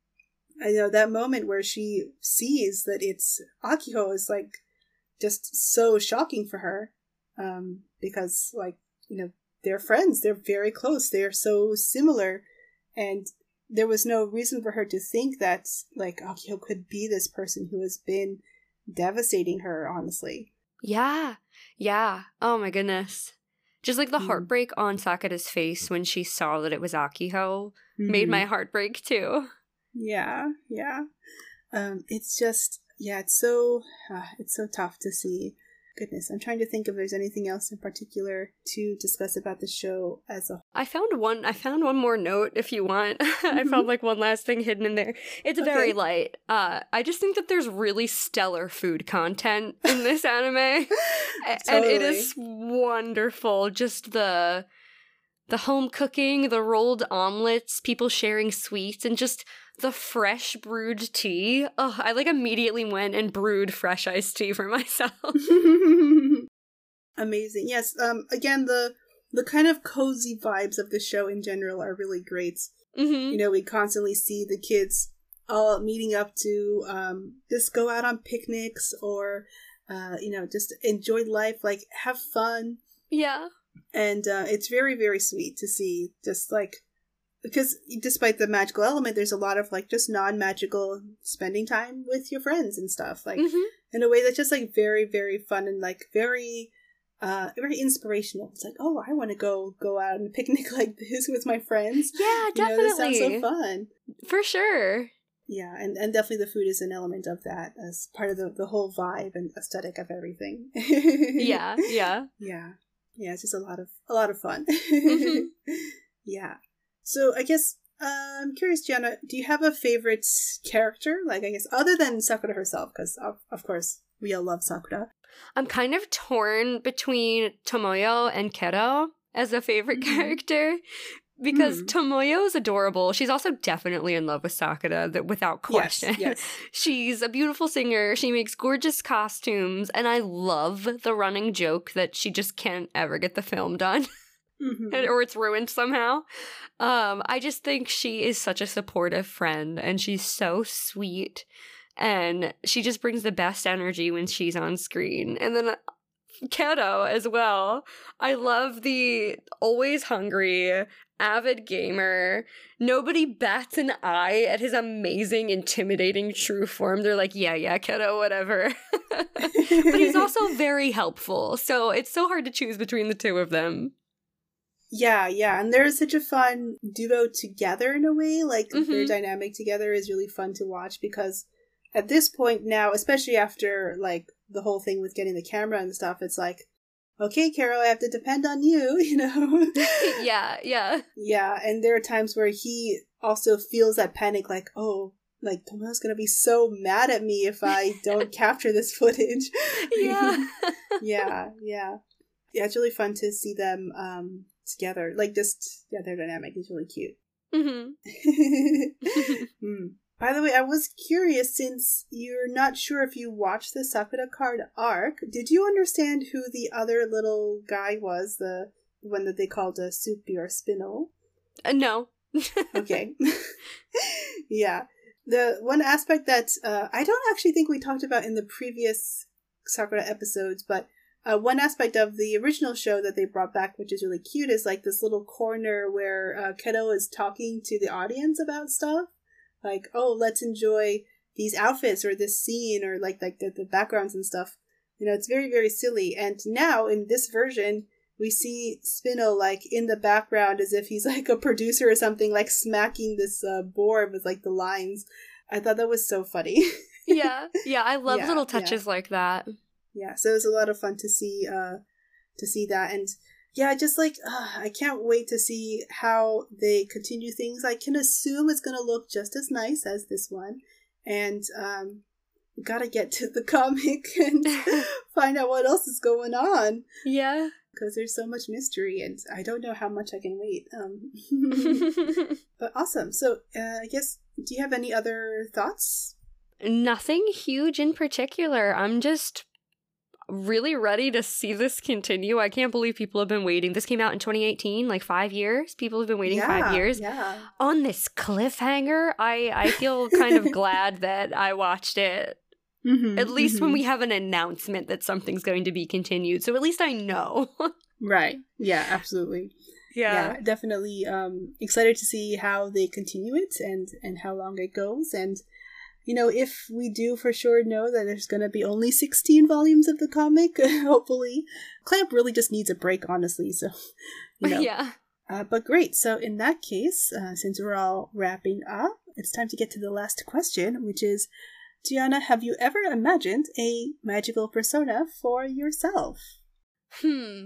I know that moment where she sees that it's Akiho is like just so shocking for her, um, because like, you know, they're friends, they're very close, they're so similar, and there was no reason for her to think that like Akiho could be this person who has been devastating her, honestly. Yeah. Yeah. Oh my goodness. Just like the Mm. heartbreak on Sakura's face when she saw that it was Akiho made Mhm. my heart break too. Yeah, yeah. Um, it's just, yeah, it's so, uh, it's so tough to see. Goodness, I'm trying to think if there's anything else in particular to discuss about the show as a whole. I found one I found one more note if you want. Mm-hmm. I found like one last thing hidden in there. It's okay. Very light. Uh I just think that there's really stellar food content in this anime. Totally. And it is wonderful. Just the the home cooking, the rolled omelets, people sharing sweets, and just the fresh brewed tea. Oh, I like immediately went and brewed fresh iced tea for myself. Amazing. Yes, um again the the kind of cozy vibes of the show in general are really great. Mm-hmm. You know, we constantly see the kids all meeting up to um just go out on picnics or uh you know, just enjoy life, like have fun. Yeah. And uh it's very, very sweet to see, just like, because despite the magical element, there's a lot of like just non-magical spending time with your friends and stuff, like mm-hmm. in a way that's just like very, very fun and like very uh very inspirational. It's like, oh, I want to go go out and picnic like this with my friends. Yeah, definitely. You know, this sounds so fun. For sure. Yeah, and, and definitely the food is an element of that as part of the, the whole vibe and aesthetic of everything. Yeah, yeah. Yeah. Yeah, it's just a lot of a lot of fun. Mm-hmm. Yeah. So I guess uh, I'm curious, Gianna, do you have a favorite character? Like, I guess, other than Sakura herself, because of, of course we all love Sakura. I'm kind of torn between Tomoyo and Kero as a favorite mm-hmm. character. Because mm. Tomoyo is adorable. She's also definitely in love with Sakura, that without question. Yes, yes. She's a beautiful singer. She makes gorgeous costumes. And I love the running joke that she just can't ever get the film done. Mm-hmm. or it's ruined somehow. Um, I just think she is such a supportive friend. And she's so sweet. And she just brings the best energy when she's on screen. And then Kero as well. I love the always hungry, avid gamer. Nobody bats an eye at his amazing, intimidating true form. They're like, yeah, yeah, Kero, whatever. But he's also very helpful. So it's so hard to choose between the two of them. Yeah, yeah. And they're such a fun duo together in a way. Like, mm-hmm. their dynamic together is really fun to watch because at this point now, especially after, like, the whole thing with getting the camera and stuff, it's like, okay, Carol, I have to depend on you, you know? Yeah, yeah. Yeah, and there are times where he also feels that panic, like, oh, like, Tomoyo's gonna be so mad at me if I don't capture this footage. Yeah. yeah, yeah. Yeah, it's really fun to see them um, together. Like, just, yeah, their dynamic is really cute. Mm-hmm. mm. By the way, I was curious, since you're not sure if you watched the Sakura Card arc, did you understand who the other little guy was, the one that they called a Suppi or Spinel? Uh, no. Okay. Yeah. The one aspect that uh, I don't actually think we talked about in the previous Sakura episodes, but uh, one aspect of the original show that they brought back, which is really cute, is like this little corner where uh, Kero is talking to the audience about stuff. Like, oh, let's enjoy these outfits or this scene or like like the, the backgrounds and stuff. You know, it's very, very silly. And now in this version, we see Spinel like in the background as if he's like a producer or something, like smacking this uh, board with like the lines. I thought that was so funny. Yeah, yeah, I love yeah, little touches yeah. like that. Yeah, so it was a lot of fun to see, uh, to see that. And yeah, just like, uh, I can't wait to see how they continue things. I can assume it's going to look just as nice as this one. And um, we got to get to the comic and find out what else is going on. Yeah. Because there's so much mystery and I don't know how much I can wait. Um, but awesome. So uh, I guess, do you have any other thoughts? Nothing huge in particular. I'm just really ready to see this continue. I can't believe people have been waiting. This came out in twenty eighteen, like five years. People have been waiting yeah, five years yeah. on this cliffhanger. I, I feel kind of glad that I watched it. Mm-hmm, at least mm-hmm. when we have an announcement that something's going to be continued. So at least I know. Right. Yeah, absolutely. Yeah. yeah. Definitely um, excited to see how they continue it and, and how long it goes. And you know, if we do for sure know that there's going to be only sixteen volumes of the comic, hopefully. Clamp really just needs a break, honestly, so, you know. Yeah. Uh, but great, so in that case, uh, since we're all wrapping up, it's time to get to the last question, which is, Gianna, have you ever imagined a magical persona for yourself? Hmm.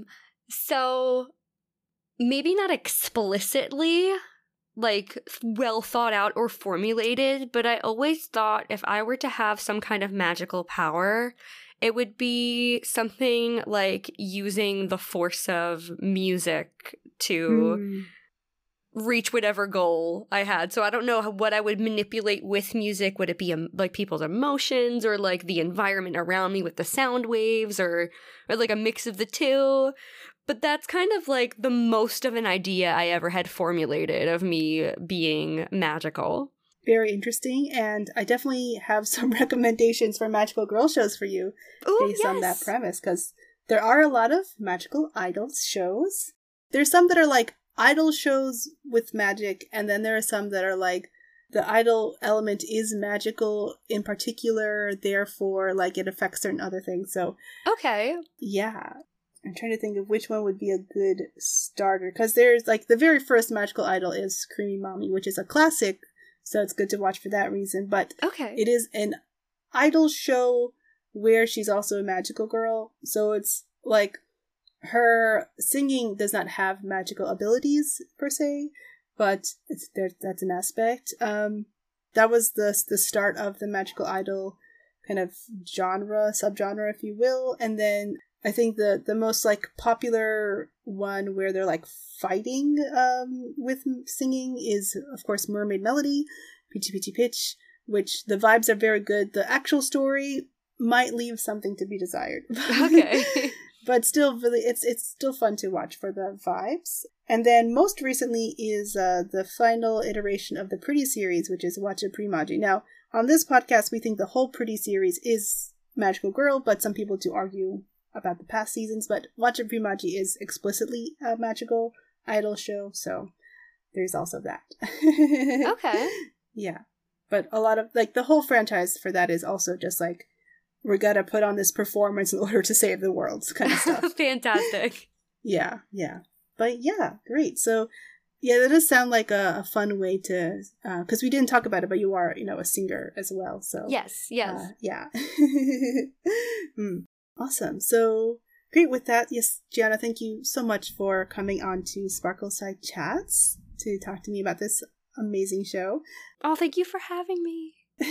So, maybe not explicitly, like, well thought out or formulated, but I always thought if I were to have some kind of magical power, it would be something like using the force of music to Mm. reach whatever goal I had. So I don't know how, what I would manipulate with music. Would it be um, like people's emotions or like the environment around me with the sound waves or, or like a mix of the two? But that's kind of like the most of an idea I ever had formulated of me being magical. Very interesting, and I definitely have some recommendations for magical girl shows for you Ooh, based yes. on that premise, because there are a lot of magical idol shows. There's some that are like idol shows with magic, and then there are some that are like the idol element is magical in particular, therefore like it affects certain other things. So Okay. yeah, I'm trying to think of which one would be a good starter, because there's like the very first magical idol is Creamy Mommy, which is a classic, so it's good to watch for that reason. But Okay. it is an idol show where she's also a magical girl, so it's like her singing does not have magical abilities per se, but it's there. That's an aspect. Um, that was the the start of the magical idol kind of genre, subgenre, if you will. And then I think the the most like popular one where they're like fighting um with singing is of course Mermaid Melody, Peachy Peachy Pitch, which the vibes are very good. The actual story might leave something to be desired. Okay. But still really it's it's still fun to watch for the vibes. And then most recently is uh, the final iteration of the Pretty series, which is Watcha Premaji. Now, on this podcast, we think the whole Pretty series is Magical Girl, but some people do argue about the past seasons. But Watcha Premaji is explicitly a magical idol show, so there's also that. Okay. Yeah. But a lot of, like, the whole franchise for that is also just like, we gotta put on this performance in order to save the world kind of stuff. Fantastic. Yeah, yeah. But yeah, great. So, yeah, that does sound like a, a fun way to, because uh, we didn't talk about it, but you are, you know, a singer as well. So Yes, yes. Uh, yeah. mm, awesome. So, great with that. Yes, Gianna, thank you so much for coming on to Sparkleside Chats to talk to me about this amazing show. Oh, thank you for having me.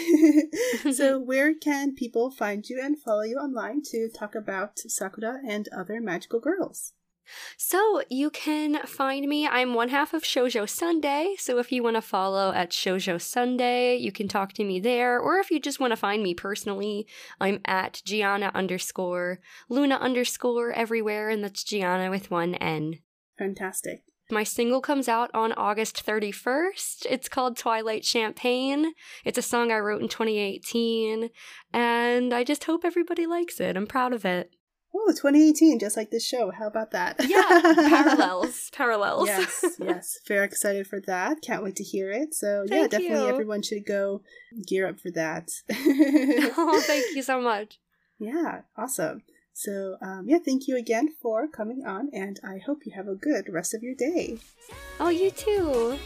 So where can people find you and follow you online to talk about Sakura and other magical girls? So you can find me. I'm one half of Shoujo Sunday. So if you want to follow at Shoujo Sunday, you can talk to me there. Or if you just want to find me personally, I'm at Gianna underscore Luna underscore everywhere. And that's Gianna with one N. Fantastic. My single comes out on August thirty-first. It's called Twilight Champagne. It's a song I wrote in twenty eighteen, and I just hope everybody likes it. I'm proud of it. Oh, twenty eighteen, just like this show. How about that? Yeah, parallels. Parallels. Yes, yes. Very excited for that. Can't wait to hear it. So, Thank yeah, definitely you. everyone should go gear up for that. Oh, thank you so much. Yeah, awesome. So, um, yeah, thank you again for coming on, and I hope you have a good rest of your day. Oh, you too.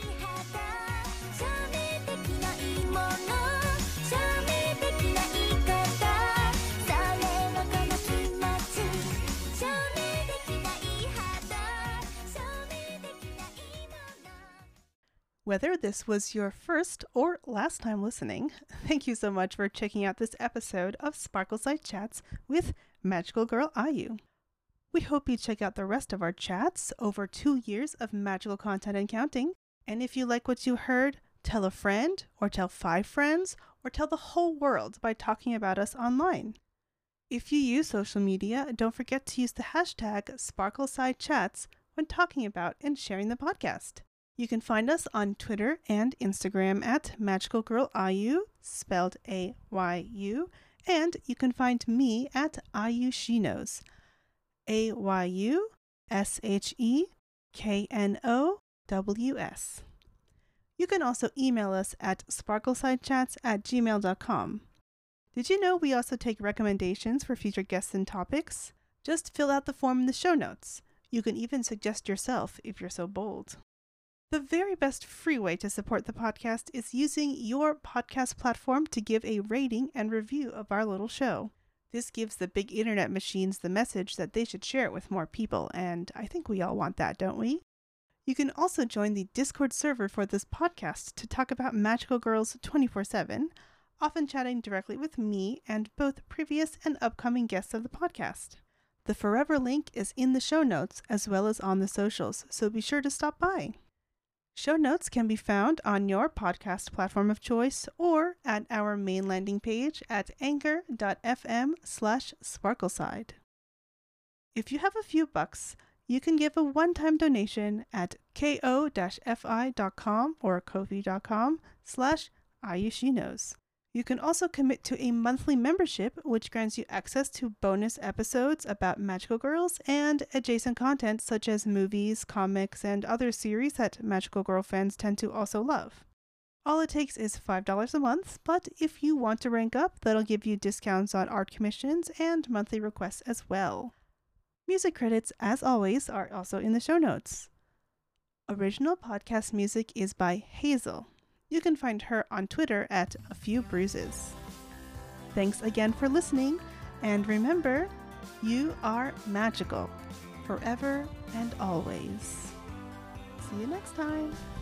Whether this was your first or last time listening, thank you so much for checking out this episode of Sparkleside Chats with Magical Girl Ayu. We hope you check out the rest of our chats, over two years of magical content and counting. And if you like what you heard, tell a friend, or tell five friends, or tell the whole world by talking about us online. If you use social media, don't forget to use the hashtag SparkleSideChats when talking about and sharing the podcast. You can find us on Twitter and Instagram at Magical Girl Ayu, spelled A Y U, and you can find me at Ayu She Knows, A Y U S H E K N O W S. You can also email us at sparklesidechats at gmail dot com. Did you know we also take recommendations for future guests and topics? Just fill out the form in the show notes. You can even suggest yourself if you're so bold. The very best free way to support the podcast is using your podcast platform to give a rating and review of our little show. This gives the big internet machines the message that they should share it with more people, and I think we all want that, don't we? You can also join the Discord server for this podcast to talk about Magical Girls twenty-four seven, often chatting directly with me and both previous and upcoming guests of the podcast. The Forever link is in the show notes as well as on the socials, so be sure to stop by. Show notes can be found on your podcast platform of choice or at our main landing page at anchor.fm slash sparkleside. If you have a few bucks, you can give a one-time donation at ko-fi.com or ko-fi.com slash ayushinos. You can also commit to a monthly membership, which grants you access to bonus episodes about Magical Girls and adjacent content such as movies, comics, and other series that Magical Girl fans tend to also love. All it takes is five dollars a month, but if you want to rank up, that'll give you discounts on art commissions and monthly requests as well. Music credits, as always, are also in the show notes. Original podcast music is by Hazel. You can find her on Twitter at A Few Bruises. Thanks again for listening, and remember, you are magical, forever and always. See you next time.